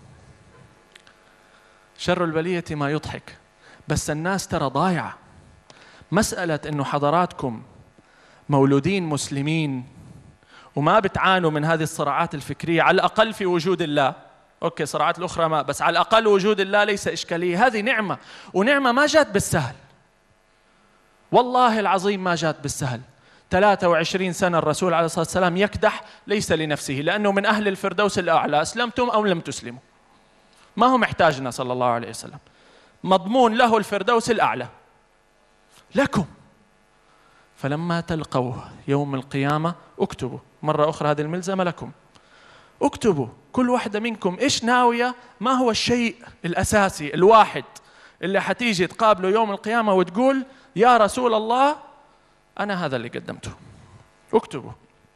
شر البلية ما يضحك، بس الناس ترى ضايعة. مسألة إنه حضراتكم مولودين مسلمين وما بتعانوا من هذه الصراعات الفكرية، على الأقل في وجود الله، أوكي صراعات الأخرى ما، بس على الأقل وجود الله ليس إشكالية. هذه نعمة، ونعمة ما جات بالسهل، والله العظيم ما جات بالسهل. 23 سنة الرسول عليه الصلاة والسلام يكدح ليس لنفسه، لأنه من أهل الفردوس الأعلى، أسلمتم أو لم تسلموا، ما هو محتاجنا صلى الله عليه وسلم، مضمون له الفردوس الأعلى لكم. فلما تلقوه يوم القيامة اكتبوا، مرة أخرى هذه الملزمة لكم، اكتبوا كل واحدة منكم إيش ناوية، ما هو الشيء الأساسي الواحد اللي حتيجي تقابله يوم القيامة وتقول يا رسول الله أنا هذا اللي قدمته. اكتبوا.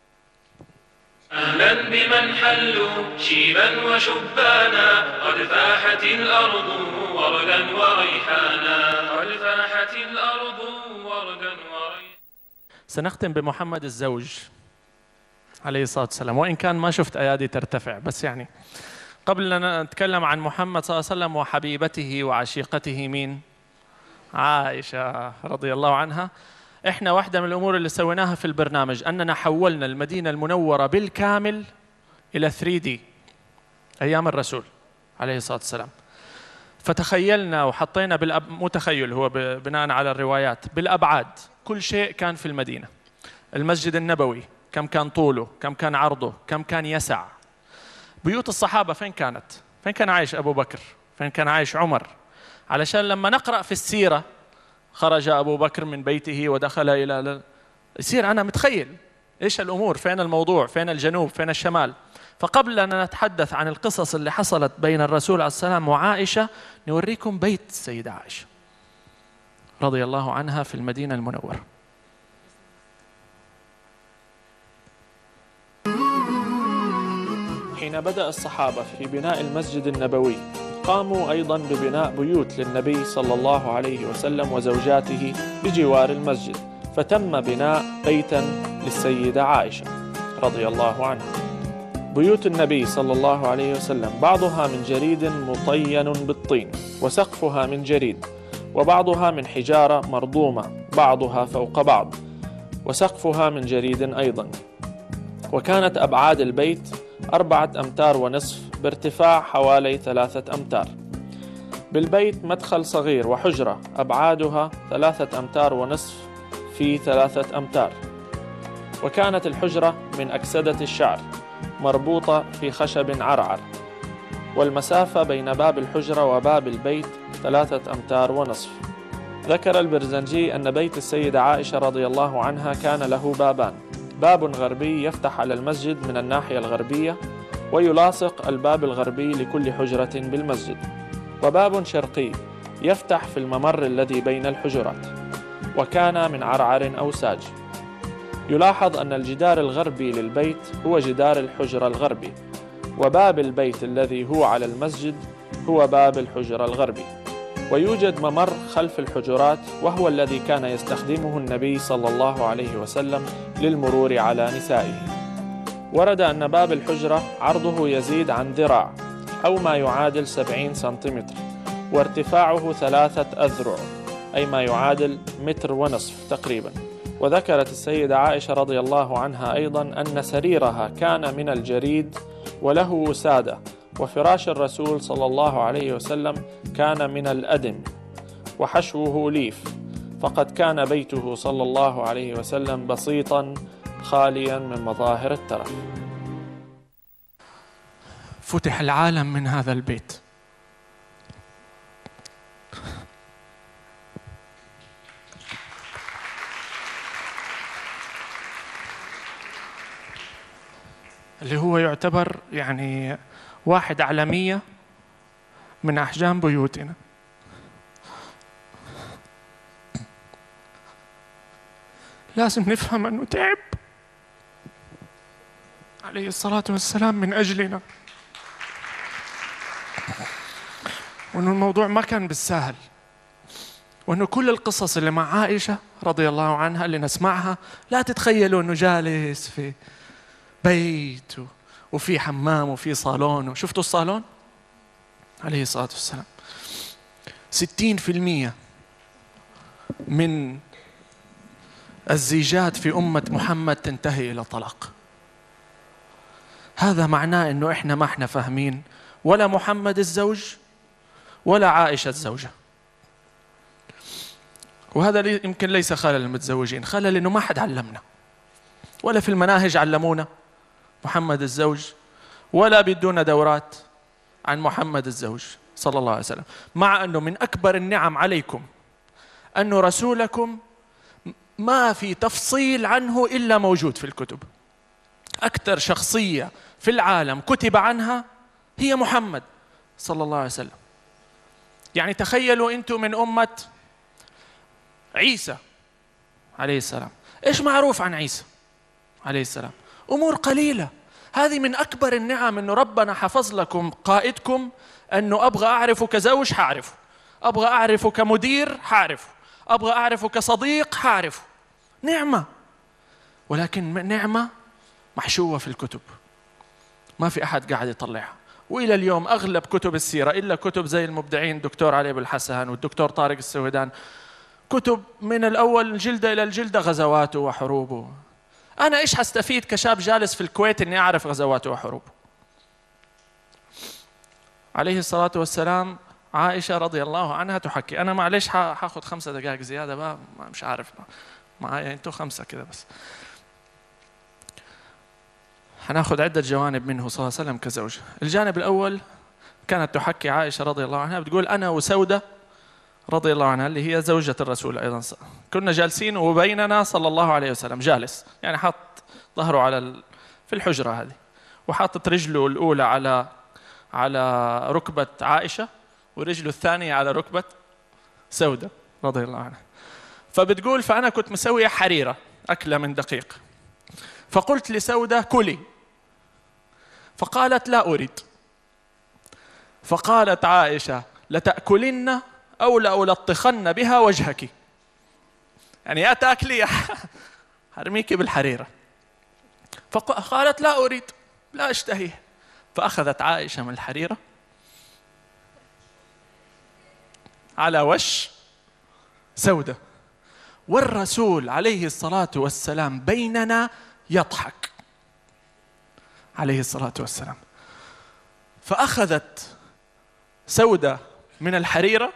أهلا بمن حلوا شيبا وشبانا، قد فاحت الأرض وردا وريحانا، قد فاحت الأرض وردا وريحانا. سنختم بمحمد الزوج عليه الصلاة والسلام، وإن كان ما شفت أيادي ترتفع، بس يعني قبل أن نتكلم عن محمد صلى الله عليه وسلم وحبيبته وعشيقته مين؟ عائشة رضي الله عنها. إحنا واحدة من الأمور اللي سويناها في البرنامج أننا حولنا المدينة المنورة بالكامل إلى 3D أيام الرسول عليه الصلاة والسلام. فتخيلنا وحطينا مو تخيل، هو بناء على الروايات، بالأبعاد كل شيء كان في المدينة. المسجد النبوي كم كان طوله، كم كان عرضه، كم كان يسع. بيوت الصحابة فين كانت؟ فين كان عايش أبو بكر؟ فين كان عايش عمر؟ علشان لما نقرأ في السيرة خرج أبو بكر من بيته ودخل إلى، يصير أنا متخيل إيش الأمور، فين الموضوع، فين الجنوب، فين الشمال. فقبل أن نتحدث عن القصص اللي حصلت بين الرسول عليه السلام وعائشة، نوريكم بيت السيدة عائشة رضي الله عنها في المدينة المنورة. حين بدأ الصحابة في بناء المسجد النبوي، قاموا أيضا ببناء بيوت للنبي صلى الله عليه وسلم وزوجاته بجوار المسجد، فتم بناء بيتا للسيدة عائشة رضي الله عنها. بيوت النبي صلى الله عليه وسلم بعضها من جريد مطين بالطين، وسقفها من جريد، وبعضها من حجارة مرضومة بعضها فوق بعض، وسقفها من جريد أيضا. وكانت أبعاد البيت 4 أمتار ونصف بارتفاع حوالي 3 أمتار. بالبيت مدخل صغير وحجرة أبعادها 3 أمتار ونصف في 3 أمتار. وكانت الحجرة من أكسدة الشعر مربوطة في خشب عرعر، والمسافة بين باب الحجرة وباب البيت 3 أمتار ونصف. ذكر البرزنجي أن بيت السيدة عائشة رضي الله عنها كان له بابان، باب غربي يفتح على المسجد من الناحية الغربية ويلاصق الباب الغربي لكل حجرة بالمسجد، وباب شرقي يفتح في الممر الذي بين الحجرات، وكان من عرعر أو ساج. يلاحظ أن الجدار الغربي للبيت هو جدار الحجرة الغربي، وباب البيت الذي هو على المسجد هو باب الحجرة الغربي. ويوجد ممر خلف الحجرات، وهو الذي كان يستخدمه النبي صلى الله عليه وسلم للمرور على نسائه. ورد أن باب الحجرة عرضه يزيد عن ذراع أو ما يعادل 70 سنتيمتر، وارتفاعه 3 أذرع أي ما يعادل 1.5 متر تقريبا. وذكرت السيدة عائشة رضي الله عنها أيضا أن سريرها كان من الجريد وله وسادة، وفراش الرسول صلى الله عليه وسلم كان من الأدم وحشوه ليف، فقد كان بيته صلى الله عليه وسلم بسيطا خاليا من مظاهر الترف. فتح العالم من هذا البيت. اللي هو يعتبر يعني واحد على 100 من أحجام بيوتنا. لازم نفهم أنه تعب عليه الصلاة والسلام من أجلنا، وأنه الموضوع ما كان بالسهل، وأنه كل القصص اللي مع عائشة رضي الله عنها اللي نسمعها لا تتخيلوا أنه جالس في بيت وفي حمام وفي صالون. شفتوا الصالون؟ عليه الصلاة والسلام 60% من الزيجات في أمة محمد تنتهي إلى طلاق. هذا معناه أنه إحنا ما إحنا فاهمين ولا محمد الزوج ولا عائشة الزوجة. وهذا يمكن ليس خلل المتزوجين، خلل أنه ما حد علمنا، ولا في المناهج علمونا محمد الزوج، ولا بيدونا دورات عن محمد الزوج صلى الله عليه وسلم. مع أنه من أكبر النعم عليكم أنه رسولكم ما في تفصيل عنه إلا موجود في الكتب. أكثر شخصية في العالم كتب عنها هي محمد صلى الله عليه وسلم. يعني تخيلوا أنتم من أمة عيسى عليه السلام، إيش معروف عن عيسى عليه السلام؟ أمور قليلة. هذه من أكبر النعم، أنه ربنا حفظ لكم قائدكم، أنه أبغى أعرفه كزوج حعرفه، أبغى أعرفه كمدير حعرفه، أبغى أعرفه كصديق حعرفه. نعمة، ولكن نعمة محشوة في الكتب، ما في أحد قاعد يطلعها. وإلى اليوم أغلب كتب السيرة إلا كتب زي المبدعين الدكتور علي بالحسن والدكتور طارق السويدان، كتب من الأول الجلدة إلى الجلدة غزواته وحروبه. أنا إيش هستفيد كشاب جالس في الكويت إني أعرف غزواته وحروبه؟ عليه الصلاة والسلام عائشة رضي الله عنها تحكي. أنا معلش هاخد 5 دقائق زيادة بقى، مش عارف معايا أنتوا 5 كده بس. هناخد عدة جوانب منه صلى الله عليه وسلم كزوج. الجانب الأول كانت تحكي عائشة رضي الله عنها، بتقول أنا وسودة رضي الله عنها اللي هي زوجة الرسول أيضا كنا جالسين وبيننا صلى الله عليه وسلم جالس، يعني حط ظهره في الحجرة هذه، وحاطط رجله الأولى على ركبة عائشة، ورجله الثانية على ركبة سودة رضي الله عنها. فبتقول فأنا كنت مسوية حريرة أكلة من دقيق، فقلت لسودة كلي، فقالت لا أريد. فقالت عائشة لتأكلن أو لألطخن بها وجهك، يعني يا تأكلي يا هرميكي بالحريرة. فقالت لا أريد، لا أشتهيه. فأخذت عائشة من الحريرة على وش سودة، والرسول عليه الصلاة والسلام بيننا يضحك عليه الصلاة والسلام. فأخذت سودة من الحريرة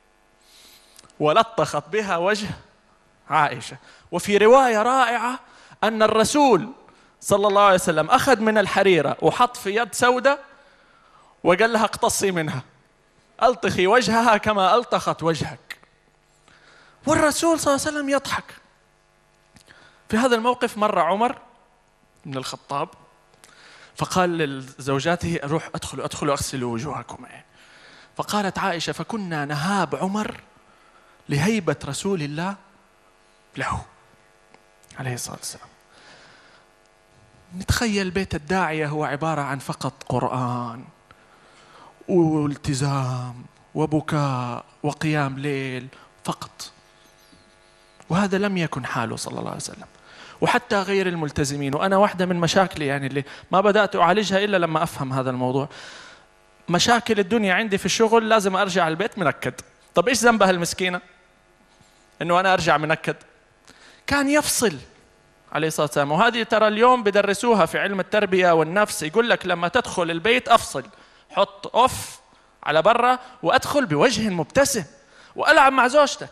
ولطخت بها وجه عائشة. وفي رواية رائعة أن الرسول صلى الله عليه وسلم أخذ من الحريرة وحط في يد سودة وقال لها اقتصي منها، ألطخي وجهها كما ألطخت وجهك. والرسول صلى الله عليه وسلم يضحك. في هذا الموقف مر عمر بن الخطاب فقال لزوجاته روح ادخلوا اغسلوا وجوهكم. فقالت عائشة فكنا نهاب عمر لهيبة رسول الله له عليه الصلاة والسلام. نتخيل بيت الداعية هو عبارة عن فقط قرآن والتزام وبكاء وقيام ليل فقط، وهذا لم يكن حاله صلى الله عليه وسلم. وحتى غير الملتزمين، وأنا واحدة من مشاكلي يعني اللي ما بدأت أعالجها إلا لما أفهم هذا الموضوع، مشاكل الدنيا عندي في الشغل لازم أرجع البيت منكد. طب إيش ذنبها المسكينة إنه أنا أرجع منكد؟ كان يفصل عليه الصلاة والسلام. وهذه ترى اليوم بدرسوها في علم التربية والنفس، يقول لك لما تدخل البيت أفصل، حط أوف على برا وأدخل بوجه مبتسم وألعب مع زوجتك.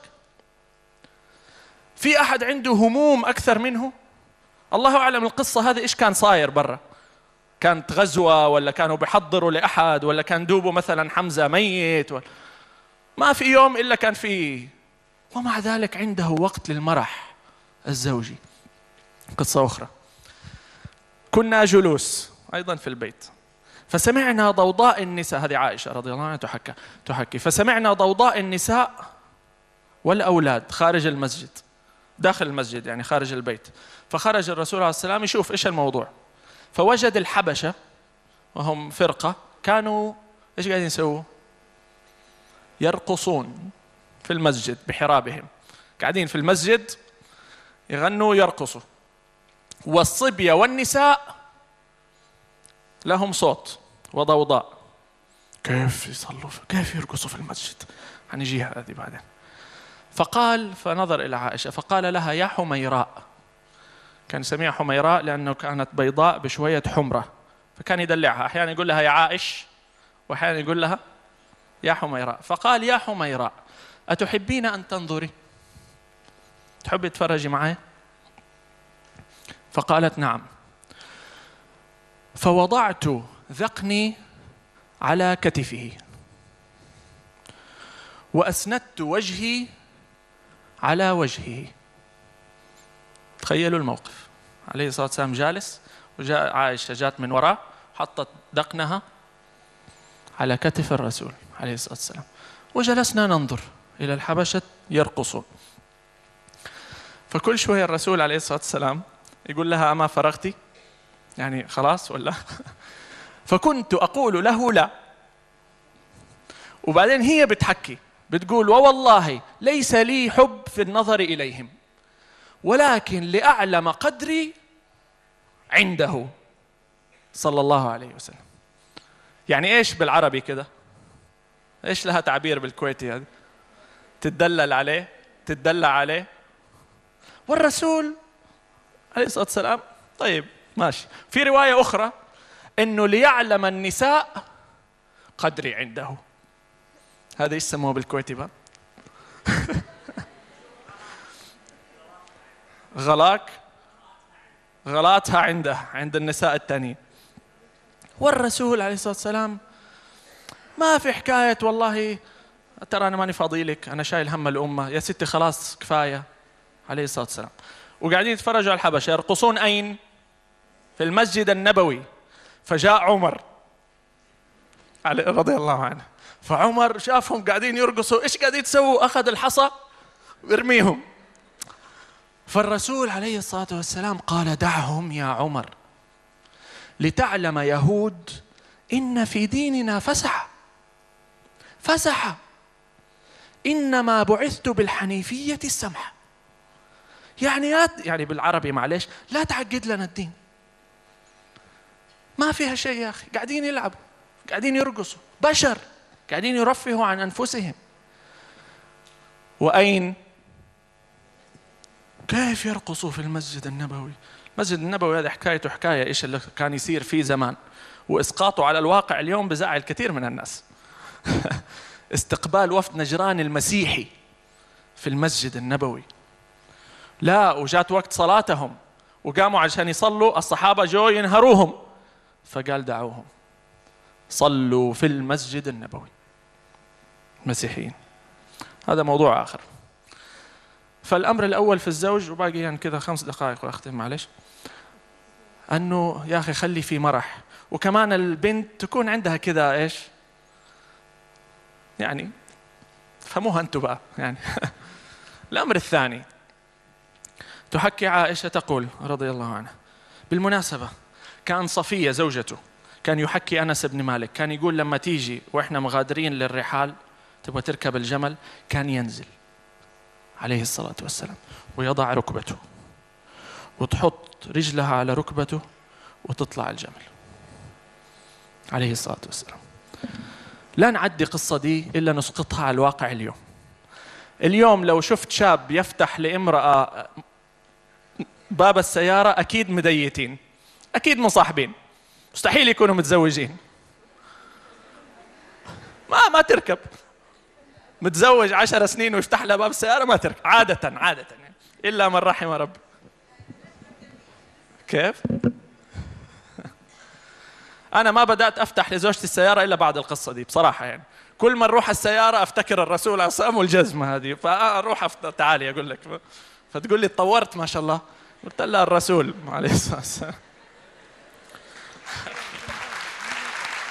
في أحد عنده هموم أكثر منه؟ الله أعلم القصة هذه إيش كان صاير برا، كانت غزوة ولا كانوا بيحضروا لأحد ولا كان دوبه مثلا حمزة ميت ما في يوم إلا كان فيه. ومع ذلك عنده وقت للمرح الزوجي. قصة أخرى، كنا جلوس أيضا في البيت، فسمعنا ضوضاء النساء، هذه عائشة رضي الله عنها تحكي، فسمعنا ضوضاء النساء والأولاد خارج المسجد، داخل المسجد يعني خارج البيت. فخرج الرسول عليه السلام يشوف إيش الموضوع، فوجد الحبشة وهم فرقة كانوا إيش قاعدين يسووا؟ يرقصون في المسجد بحرابهم، قاعدين في المسجد يغنوا يرقصوا، والصبية والنساء لهم صوت وضوضاء. كيف يصلوا كيف يرقصوا في المسجد؟ حنجيها هذه بعدين. فنظر إلى عائشة فقال لها يا حميراء، كان يسميها حميراء لأنه كانت بيضاء بشوية حمرة، فكان يدلعها، أحيانا يقول لها يا عائش وأحيانا يقول لها يا حميراء. فقال يا حميراء أتحبين أن تنظري؟ تحبي تفرجي معي؟ فقالت نعم. فوضعت ذقني على كتفه وأسندت وجهي على وجهه. تخيلوا الموقف، عليه الصلاة والسلام جالس وجاء عائشة جات من وراء حطت ذقنها على كتف الرسول عليه الصلاة والسلام، وجلسنا ننظر إلى الحبشة يرقصون. فكل شوية الرسول عليه الصلاة والسلام يقول لها أما فرغتي؟ يعني خلاص ولا؟ فكنت أقول له لا. وبعدين هي بتحكي بتقول ووالله ليس لي حب في النظر إليهم، ولكن لأعلم قدري عنده صلى الله عليه وسلم. يعني إيش بالعربي كده؟ إيش لها تعبير بالكويتي هذا؟ تتدلل عليه، تتدلع عليه. والرسول عليه الصلاة والسلام طيب ماشي. في رواية أخرى إنه ليعلم النساء قدري عنده. هذا إيش سموه بالكويتي بقى؟ غلاتها عنده عند النساء التانيين. والرسول عليه الصلاة والسلام ما في حكاية والله ترى أنا ماني فاضي لك، أنا شايل هم الأمة، يا ستي خلاص كفاية عليه الصلاة والسلام. وقاعدين يتفرجوا على الحبشة يرقصون أين؟ في المسجد النبوي. فجاء عمر رضي الله عنه، فعمر شافهم قاعدين يرقصوا، إيش قاعدين تسووا؟ أخذ الحصى ويرميهم. فالرسول عليه الصلاة والسلام قال دعهم يا عمر لتعلم يهود إن في ديننا فسحة إنما بعثت بالحنيفية السمحة. يعني بالعربي معلش لا تعقد لنا الدين، ما فيها شيء يا أخي، قاعدين يلعبوا قاعدين يرقصوا، بشر قاعدين يرفهوا عن أنفسهم. وأين؟ كيف يرقصوا في المسجد النبوي؟ المسجد النبوي هذا حكايته حكاية إيش اللي كان يصير فيه زمان، وإسقاطه على الواقع اليوم بزعل كثير من الناس. استقبال وفد نجران المسيحي في المسجد النبوي، لا وجات وقت صلاتهم وقاموا عشان يصلوا، الصحابة جو ينهروهم، فقال دعوهم صلوا في المسجد النبوي مسيحيين. هذا موضوع آخر. فالأمر الأول في الزوج، وباقي يعني كذا 5 دقائق وأختم معلش، أنه يا أخي خلي في مرح، وكمان البنت تكون عندها كذا إيش يعني فهموها أنتوا بقى يعني. الأمر الثاني، تحكي عائشة تقول رضي الله عنها، بالمناسبة كان صفية زوجته كان يحكي أنس بن مالك، كان يقول لما تيجي وإحنا مغادرين للرحال تبغى تركب الجمل، كان ينزل عليه الصلاة والسلام ويضع ركبته وتحط رجلها على ركبته وتطلع الجمل عليه الصلاة والسلام. لا نعدي قصة دي إلا نسقطها على الواقع اليوم لو شفت شاب يفتح لامرأة باب السيارة أكيد مديتين، أكيد مصاحبين، مستحيل يكونوا متزوجين. ما تركب. متزوج 10 سنين ويفتح لها باب السيارة ما تركب عادة يعني. إلا من رحم ربي. كيف؟ أنا ما بدأت أفتح لزوجتي السيارة إلا بعد القصة دي بصراحة، يعني كل ما نروح السيارة أفتكر الرسول عليه الصلاة والسلام والجزمة هذه، فأروح تعالي أقول لك، فتقول لي تطورت ما شاء الله، قلت لها الرسول عليه الصلاة والسلام.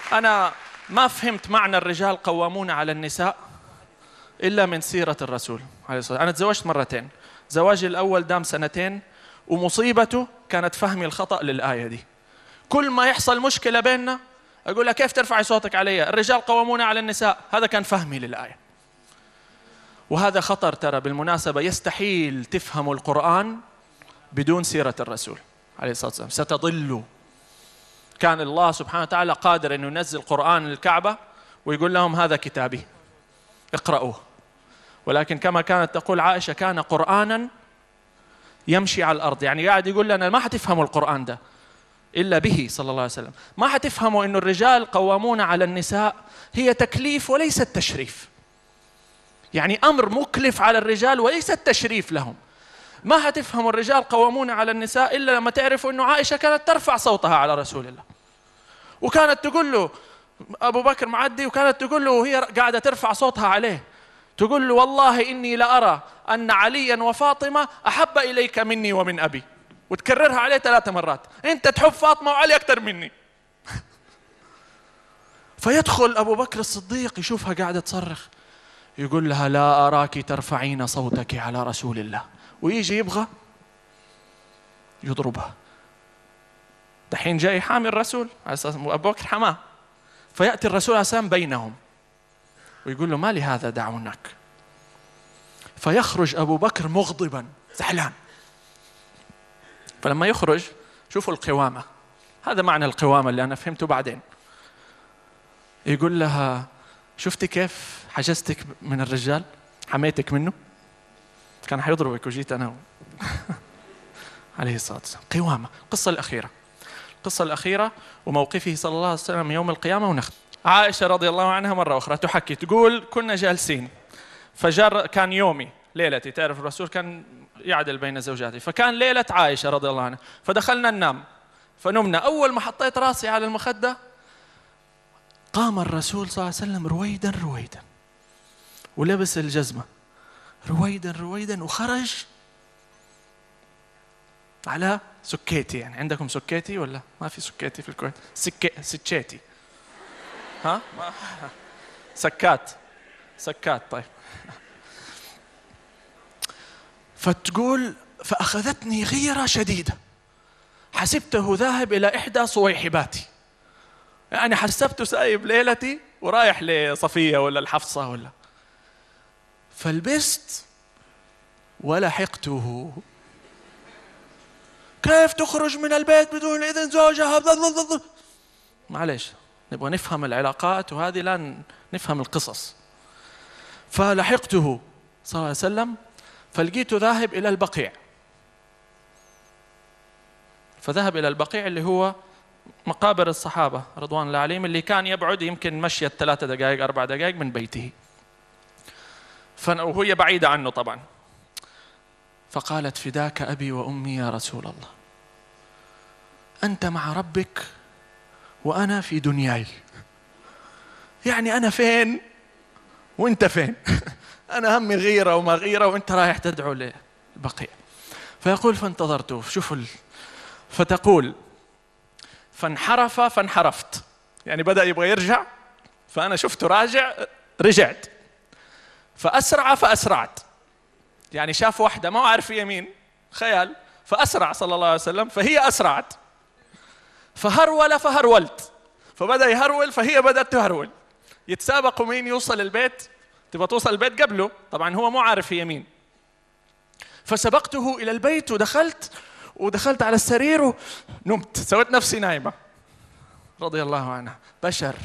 أنا ما فهمت معنى الرجال قوامون على النساء إلا من سيرة الرسول عليه الصلاة والسلام. أنا تزوجت مرتين، زواجي الأول دام 2 ومصيبته كانت فهمي الخطأ للآية دي. كل ما يحصل مشكلة بيننا أقول لها كيف ترفعي صوتك علي؟ الرجال قوامون على النساء. هذا كان فهمي للآية، وهذا خطر ترى بالمناسبة. يستحيل تفهموا القرآن بدون سيرة الرسول عليه الصلاة والسلام، ستضلوا. كان الله سبحانه وتعالى قادر أنه ينزل قرآن للكعبة ويقول لهم هذا كتابي اقرأوه، ولكن كما كانت تقول عائشة كان قرآنا يمشي على الأرض. يعني قاعد يقول لنا ما حتفهموا القرآن ده إلا به صلى الله عليه وسلم. ما حتفهموا أنه الرجال قوامون على النساء هي تكليف وليس تشريف، يعني أمر مكلف على الرجال وليس التشريف لهم. ما حتفهموا الرجال قوامون على النساء إلا لما تعرفوا أنه عائشة كانت ترفع صوتها على رسول الله، وكانت تقول له أبو بكر معدي، وكانت تقول له وهي قاعدة ترفع صوتها عليه، تقول له والله إني لأرى أن عليا وفاطمة أحب إليك مني ومن أبي، وتكررها عليه 3 مرات. أنت تحب فاطمة وعلي أكثر مني. فيدخل أبو بكر الصديق يشوفها قاعدة تصرخ، يقول لها لا أراك ترفعين صوتك على رسول الله، ويجي يبغى يضربها. دحين جاي حامي الرسول على أساس أبو بكر حماه، فيأتي الرسول عليه السلام بينهم ويقول له ما لهذا دعونك. فيخرج أبو بكر مغضبا زعلان. فلما يخرج شوفوا القوامة، هذا معنى القوامة اللي أنا فهمته بعدين. يقول لها شفتي كيف حجزتك من الرجال، حميتك منه، كان حيضربك وجيت أنا عليه الصلاة والسلام. قوامة. القصة الأخيرة وموقفه صلى الله عليه وسلم يوم القيامة ونختم. عائشة رضي الله عنها مرة أخرى تحكي تقول كنا جالسين، فجر كان يومي ليلتي، تعرف الرسول كان يعدل بين زوجاته، فكان ليلة عائشة رضي الله عنها، فدخلنا ننام فنمنا. أول ما حطيت راسي على المخدة قام الرسول صلى الله عليه وسلم رويدا ولبس الجزمة رويدا وخرج على سكيتي. يعني عندكم سكيتي ولا ما في سكيتي في الكويت؟ سكيتي ها؟ سكات. طيب. فتقول فأخذتني غيرة شديدة، حسبته ذاهب إلى إحدى صويحباتي، يعني حسبته سايب ليلتي ورايح لصفية ولا الحفصة ولا. فلبست ولحقته. كيف تخرج من البيت بدون إذن زوجها؟ معليش نبغى نفهم العلاقات وهذه لا نفهم القصص. فلحقته صلى الله عليه وسلم فلقيته ذاهب إلى البقيع. فذهب إلى البقيع اللي هو مقابر الصحابة رضوان الله عليهم، اللي كان يبعد يمكن مشية 3 دقائق 4 دقائق من بيته، وهي بعيدة عنه طبعا. فقالت فداك أبي وأمي يا رسول الله، أنت مع ربك وأنا في دنياي، يعني أنا فين وأنت فين؟ أنا همي غيرة وما غيرة وأنت رايح تدعو للبقيع. فيقول فانتظرته. شوفوا فتقول فانحرفت، يعني بدأ يبغى يرجع، فأنا شفته راجع رجعت. فأسرعت، يعني شاف واحدة ما عارف يمين خيال، فأسرع صلى الله عليه وسلم، فهي أسرعت. فهرول فهرولت، فبدأ يهرول فهي بدأت تهرول. يتسابقوا مين يوصل البيت، تبغى توصل البيت قبله، طبعا هو مو عارف يمين. فسبقته إلى البيت ودخلت على السرير ونمت، سويت نفسي نايمة رضي الله عنها. بشر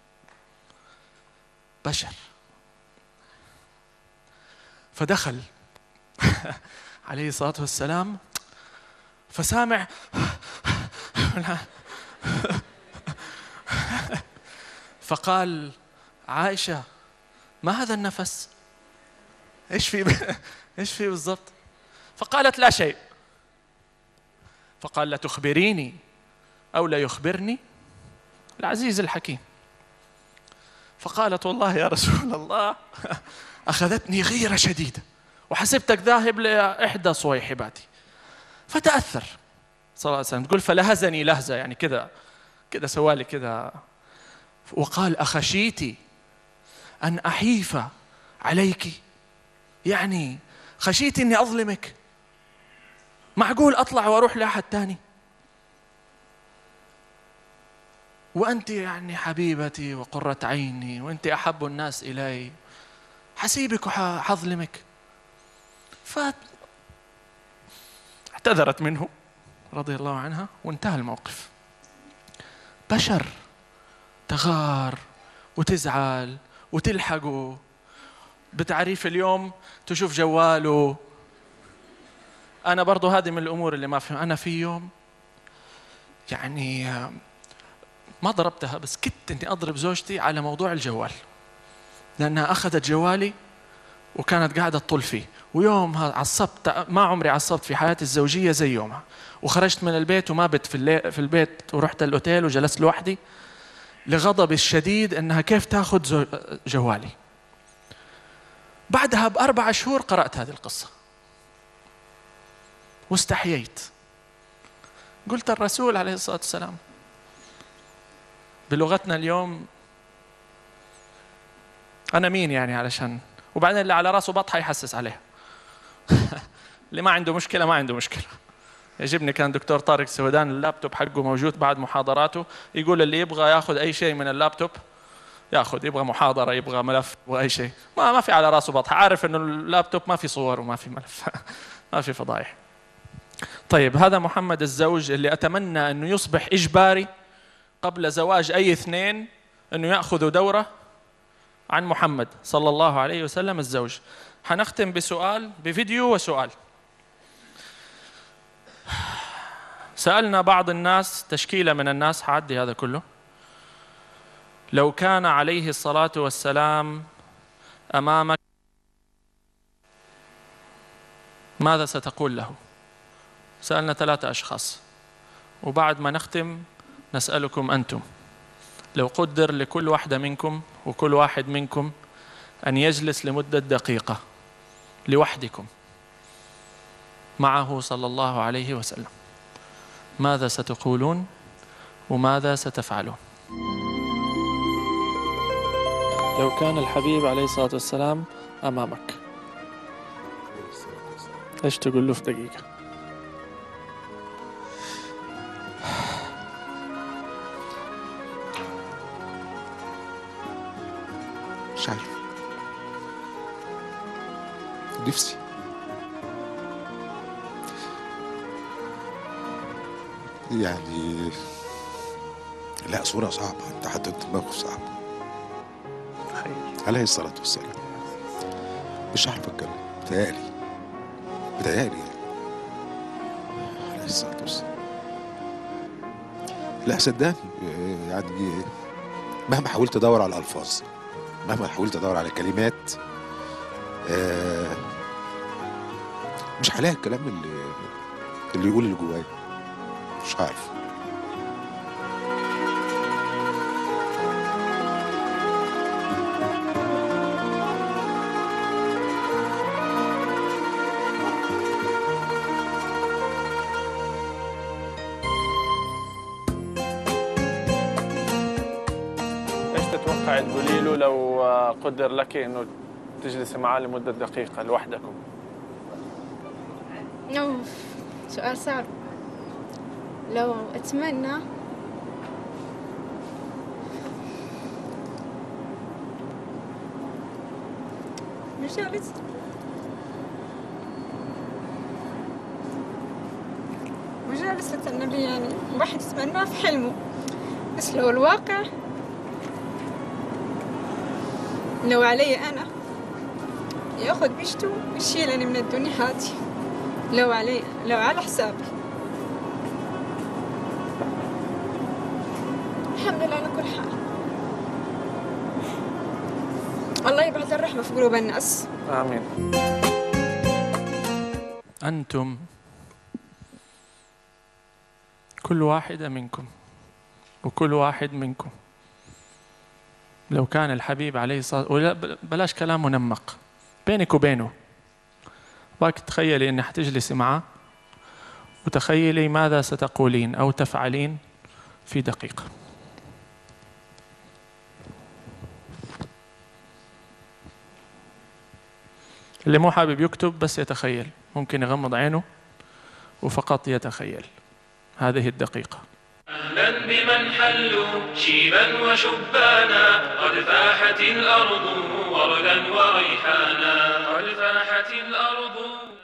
فدخل عليه الصلاة والسلام فسامع فقال عائشة ما هذا النفس؟ ايش في بالضبط؟ فقالت لا شيء. فقال لا تخبريني أو لا يخبرني العزيز الحكيم. فقالت والله يا رسول الله أخذتني غيرة شديدة وحسبتك ذاهب لإحدى صويحباتي. فتأثر صلى الله عليه وسلم. تقول فلهزني لهزة، يعني كذا سوالي كذا وقال أخشيتي أن أحيف عليك، يعني خشيتي أني أظلمك، معقول أطلع وأروح لأحد تاني وأنت يعني حبيبتي وقرة عيني وأنت أحب الناس إلي، حسيبك وحظلمك. فاعتذرت منه رضي الله عنها وانتهى الموقف. بشر تغار وتزعل وتلحقه، بتعريف اليوم تشوف جواله. أنا برضو هذه من الأمور اللي ما فهم. أنا في يوم يعني ما ضربتها، بس كنت إني أضرب زوجتي على موضوع الجوال، لأنها أخذت جوالي وكانت قاعدة تطل فيه، ويومها عصبت. ما عمري عصبت في حياتي الزوجية زي يومها. وخرجت من البيت وما بت في البيت، ورحت الأوتيل وجلست لوحدي لغضبي الشديد إنها كيف تأخذ جوالي. بعدها ب4 شهور قرأت هذه القصة واستحييت. قلت الرسول عليه الصلاة والسلام بلغتنا اليوم أنا مين يعني علشان، وبعدين اللي على راسه بطحة يحسس عليه. اللي ما عنده مشكلة ما عنده مشكلة. يعجبني كان دكتور طارق السودان اللابتوب حقه موجود بعد محاضراته، يقول اللي يبغى ياخذ أي شيء من اللابتوب ياخذ، يبغى محاضرة يبغى ملف يبغى أي شيء، ما في على راسه بطحة، عارف إنه اللابتوب ما في صور وما في ملف. ما في فضايح. طيب هذا محمد الزوج اللي أتمنى أنه يصبح إجباري قبل زواج أي اثنين أنه يأخذوا دورة عن محمد صلى الله عليه وسلم الزوج. حنختم بسؤال، بفيديو وسؤال. سألنا بعض الناس، تشكيلة من الناس، حعدي هذا كله، لو كان عليه الصلاة والسلام أمامك ماذا ستقول له؟ سألنا 3 أشخاص، وبعد ما نختم نسألكم أنتم، لو قدر لكل واحدة منكم وكل واحد منكم أن يجلس لمدة دقيقة لوحدكم معه صلى الله عليه وسلم، ماذا ستقولون وماذا ستفعلون؟ لو كان الحبيب عليه الصلاة والسلام أمامك إيش تقول له في دقيقة؟ مش عارف، نفسي يعني، لا صورة صعبة، انت حطيت موقف صعب. عليه الصلاة والسلام مش عارف اتكلم، بتهيألي يعني عليه الصلاة والسلام. لا صدقني يعني مهما حاولت ادور على الألفاظ، مهما حاولت ادور على كلمات، مش هلاقي الكلام اللي يقول اللي جوايا، مش عارف. ايش تتوقع تقولي له لو قدر لك انه تجلسي معاه لمدة دقيقة لوحدكم؟ سؤال صعب. لو أتمنى مجالسة النبي، يعني واحد يتمناه في حلمه، بس لو الواقع، لو علي أنا ياخذ بيشته ويشيلني من الدنيا هذه، لو على حسابي. الحمد لله على كل حال. الله يبعث الرحمة في قلوب الناس. آمين. أنتم كل واحدة منكم وكل واحد منكم لو كان الحبيب عليه الصلاة والسلام، بلاش كلام منمق بينك وبينه، باك تخيلي إنك حتجلسي معه وتخيلي ماذا ستقولين أو تفعلين في دقيقة. اللي مو حابب يكتب بس يتخيل، ممكن يغمض عينه وفقط يتخيل هذه الدقيقة. أهلا بمن حلوا شيبا وشبانا، قد فاحت الأرض وردا وريحانا، قد فاحت الأرض.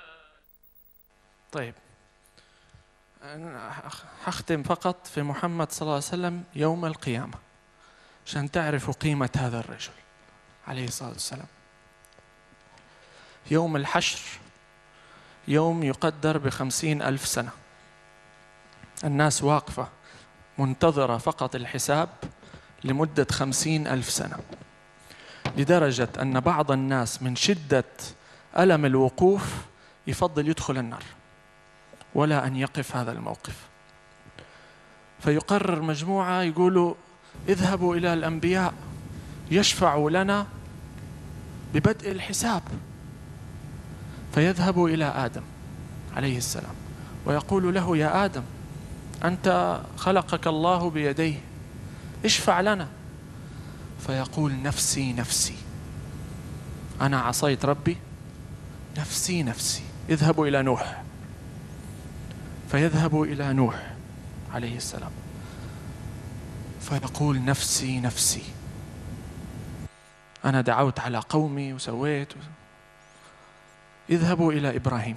طيب أنا هختم فقط في محمد صلى الله عليه وسلم يوم القيامة عشان تعرفوا قيمة هذا الرجل عليه الصلاة والسلام. يوم الحشر يوم يقدر ب50,000 سنة، الناس واقفة منتظرة فقط الحساب لمدة 50,000 سنة، لدرجة أن بعض الناس من شدة ألم الوقوف يفضل يدخل النار ولا أن يقف هذا الموقف. فيقرر مجموعة يقولوا اذهبوا إلى الأنبياء يشفعوا لنا ببدء الحساب. فيذهب إلى آدم عليه السلام ويقول له يا آدم أنت خلقك الله بيديه، اشفع لنا. فيقول نفسي نفسي، أنا عصيت ربي، نفسي نفسي. اذهبوا إلى نوح. فيذهب إلى نوح عليه السلام فيقول نفسي نفسي، أنا دعوت على قومي وسويت. اذهبوا إلى إبراهيم.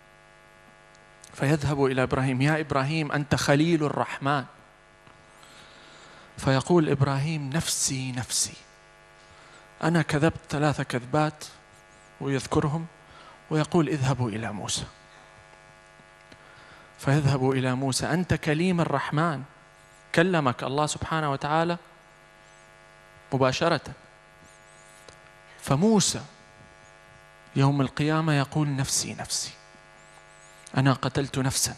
فيذهب إلى إبراهيم، يا إبراهيم أنت خليل الرحمن. فيقول إبراهيم نفسي نفسي، أنا كذبت 3 كذبات ويذكرهم، ويقول اذهبوا إلى موسى. فيذهب إلى موسى، أنت كليم الرحمن، كلمك الله سبحانه وتعالى مباشرة. فموسى يوم القيامة يقول نفسي نفسي، أنا قتلت نفسا.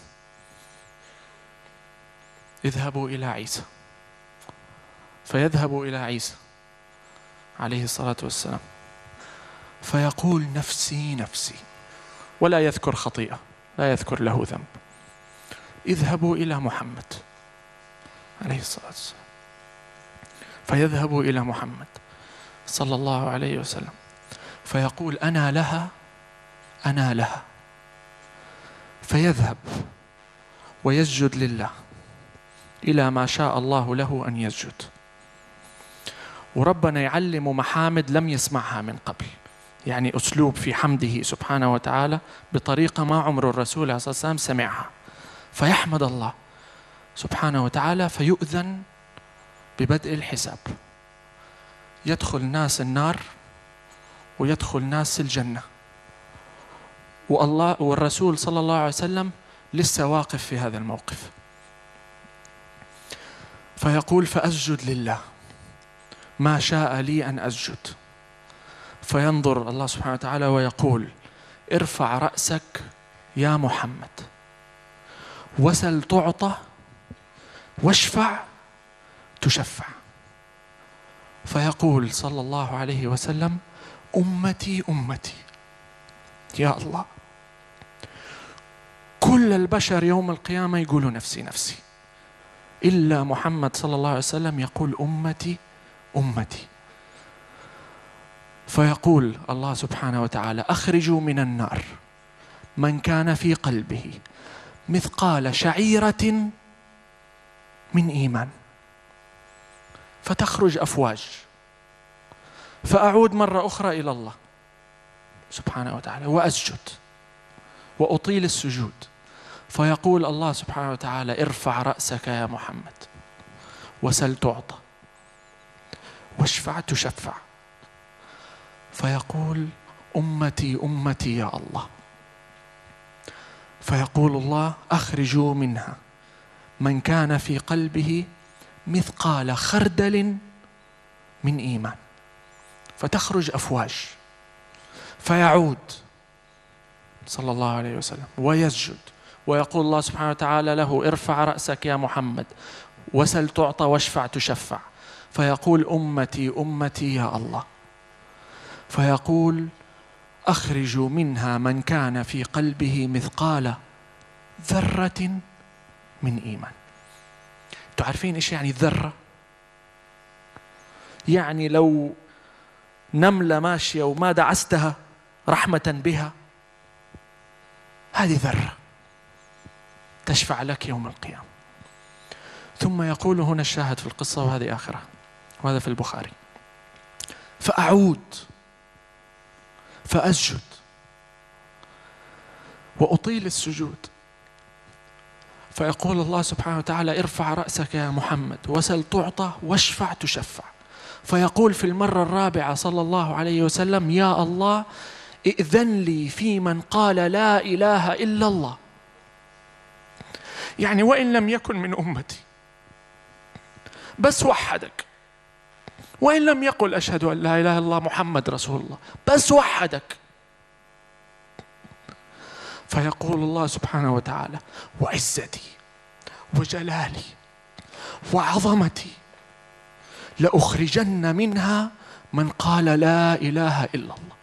اذهبوا إلى عيسى. فيذهب إلى عيسى عليه الصلاة والسلام فيقول نفسي نفسي، ولا يذكر خطيئة، لا يذكر له ذنب. اذهبوا إلى محمد عليه الصلاة والسلام. فيذهب إلى محمد صلى الله عليه وسلم فيقول أنا لها أنا لها. فيذهب ويسجد لله إلى ما شاء الله له أن يسجد. وربنا يعلم محامد لم يسمعها من قبل، يعني أسلوب في حمده سبحانه وتعالى بطريقة ما عمر الرسول عليه الصلاة والسلام سمعها. فيحمد الله سبحانه وتعالى فيؤذن ببدء الحساب. يدخل ناس النار ويدخل ناس الجنة، والله والرسول صلى الله عليه وسلم لسه واقف في هذا الموقف. فيقول فأسجد لله ما شاء لي أن أسجد. فينظر الله سبحانه وتعالى ويقول ارفع رأسك يا محمد، وسل تعطى، واشفع تشفع. فيقول صلى الله عليه وسلم أمتي أمتي. يا الله، كل البشر يوم القيامة يقولوا نفسي نفسي، إلا محمد صلى الله عليه وسلم يقول أمتي أمتي. فيقول الله سبحانه وتعالى أخرجوا من النار من كان في قلبه مثقال شعيرة من إيمان. فتخرج أفواج. فأعود مرة أخرى إلى الله سبحانه وتعالى وأسجد وأطيل السجود. فيقول الله سبحانه وتعالى ارفع رأسك يا محمد، وسل تعطى، واشفع تشفع. فيقول أمتي أمتي يا الله. فيقول الله أخرجوا منها من كان في قلبه مثقال خردل من إيمان. فتخرج أفواج. فيعود صلى الله عليه وسلم ويسجد ويقول الله سبحانه وتعالى له ارفع رأسك يا محمد، وسل تعطى، واشفع تشفع. فيقول أمتي أمتي يا الله. فيقول أخرجوا منها من كان في قلبه مثقال ذرة من إيمان. تعرفين إيش يعني الذرة؟ يعني لو نملة ماشية وما دعستها رحمة بها، هذه ذرة تشفع لك يوم القيامة. ثم يقول هنا الشاهد في القصة، وهذه آخرة، وهذا في البخاري: فأعود فأسجد وأطيل السجود، فيقول الله سبحانه وتعالى: ارفع رأسك يا محمد وسل تعطى واشفع تشفع. فيقول في المرة الرابعة صلى الله عليه وسلم: يا الله ائذن لي في من قال لا إله إلا الله. يعني وإن لم يكن من أمتي بس وحدك، وإن لم يقل أشهد أن لا إله إلا الله محمد رسول الله، بس وحدك. فيقول الله سبحانه وتعالى: وعزتي وجلالي وعظمتي لأخرجن منها من قال لا إله إلا الله.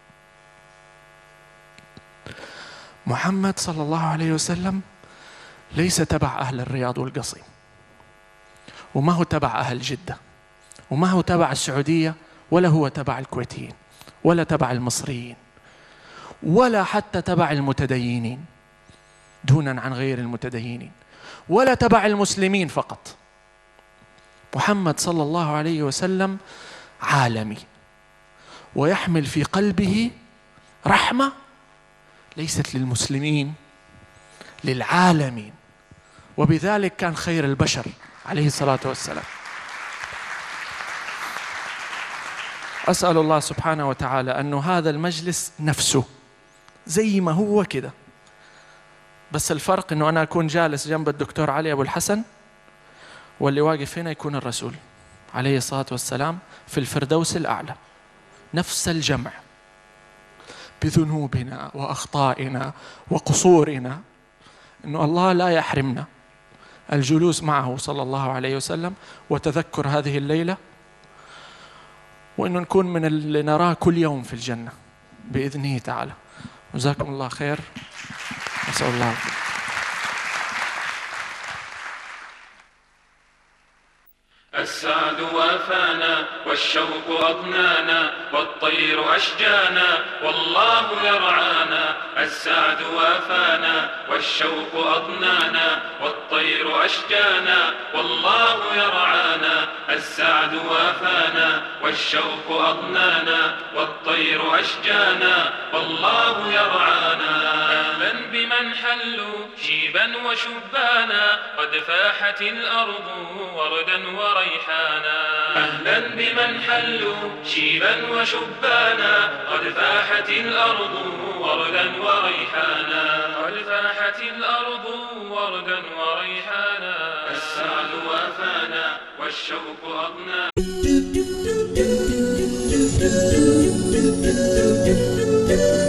محمد صلى الله عليه وسلم ليس تبع أهل الرياض والقصيم، وما هو تبع أهل جدة، وما هو تبع السعودية، ولا هو تبع الكويتيين، ولا تبع المصريين، ولا حتى تبع المتدينين دونا عن غير المتدينين، ولا تبع المسلمين فقط. محمد صلى الله عليه وسلم عالمي، ويحمل في قلبه رحمة ليست للمسلمين، للعالمين، وبذلك كان خير البشر عليه الصلاة والسلام. أسأل الله سبحانه وتعالى أنه هذا المجلس نفسه زي ما هو كده، بس الفرق أنه أنا أكون جالس جنب الدكتور علي أبو الحسن، واللي واقف هنا يكون الرسول عليه الصلاة والسلام في الفردوس الأعلى، نفس الجمع بذنوبنا وأخطائنا وقصورنا، أنه الله لا يحرمنا الجلوس معه صلى الله عليه وسلم وتذكر هذه الليلة، وأنه نكون من اللي نراه كل يوم في الجنة بإذنه تعالى. جزاكم الله خير. أسأل الله. السعد وافانا والشوق أضنانا والطير أشجانا والله يرعانا. السعد وافانا والشوق أضنانا والطير أشجانا والله يرعانا. السعد وافانا والشوق أضنانا والطير أشجانا والله يرعانا. أهلا بمن حلوا شيبا وشبانا قد فاحت الأرض وردا وريحانا. أهلا بمن حلوا شيبا وشبانا قد فاحت الأرض وردا وريحانا. قد فاحت الأرض وردا وريحانا. السعد وافانا والشوق أضنانا.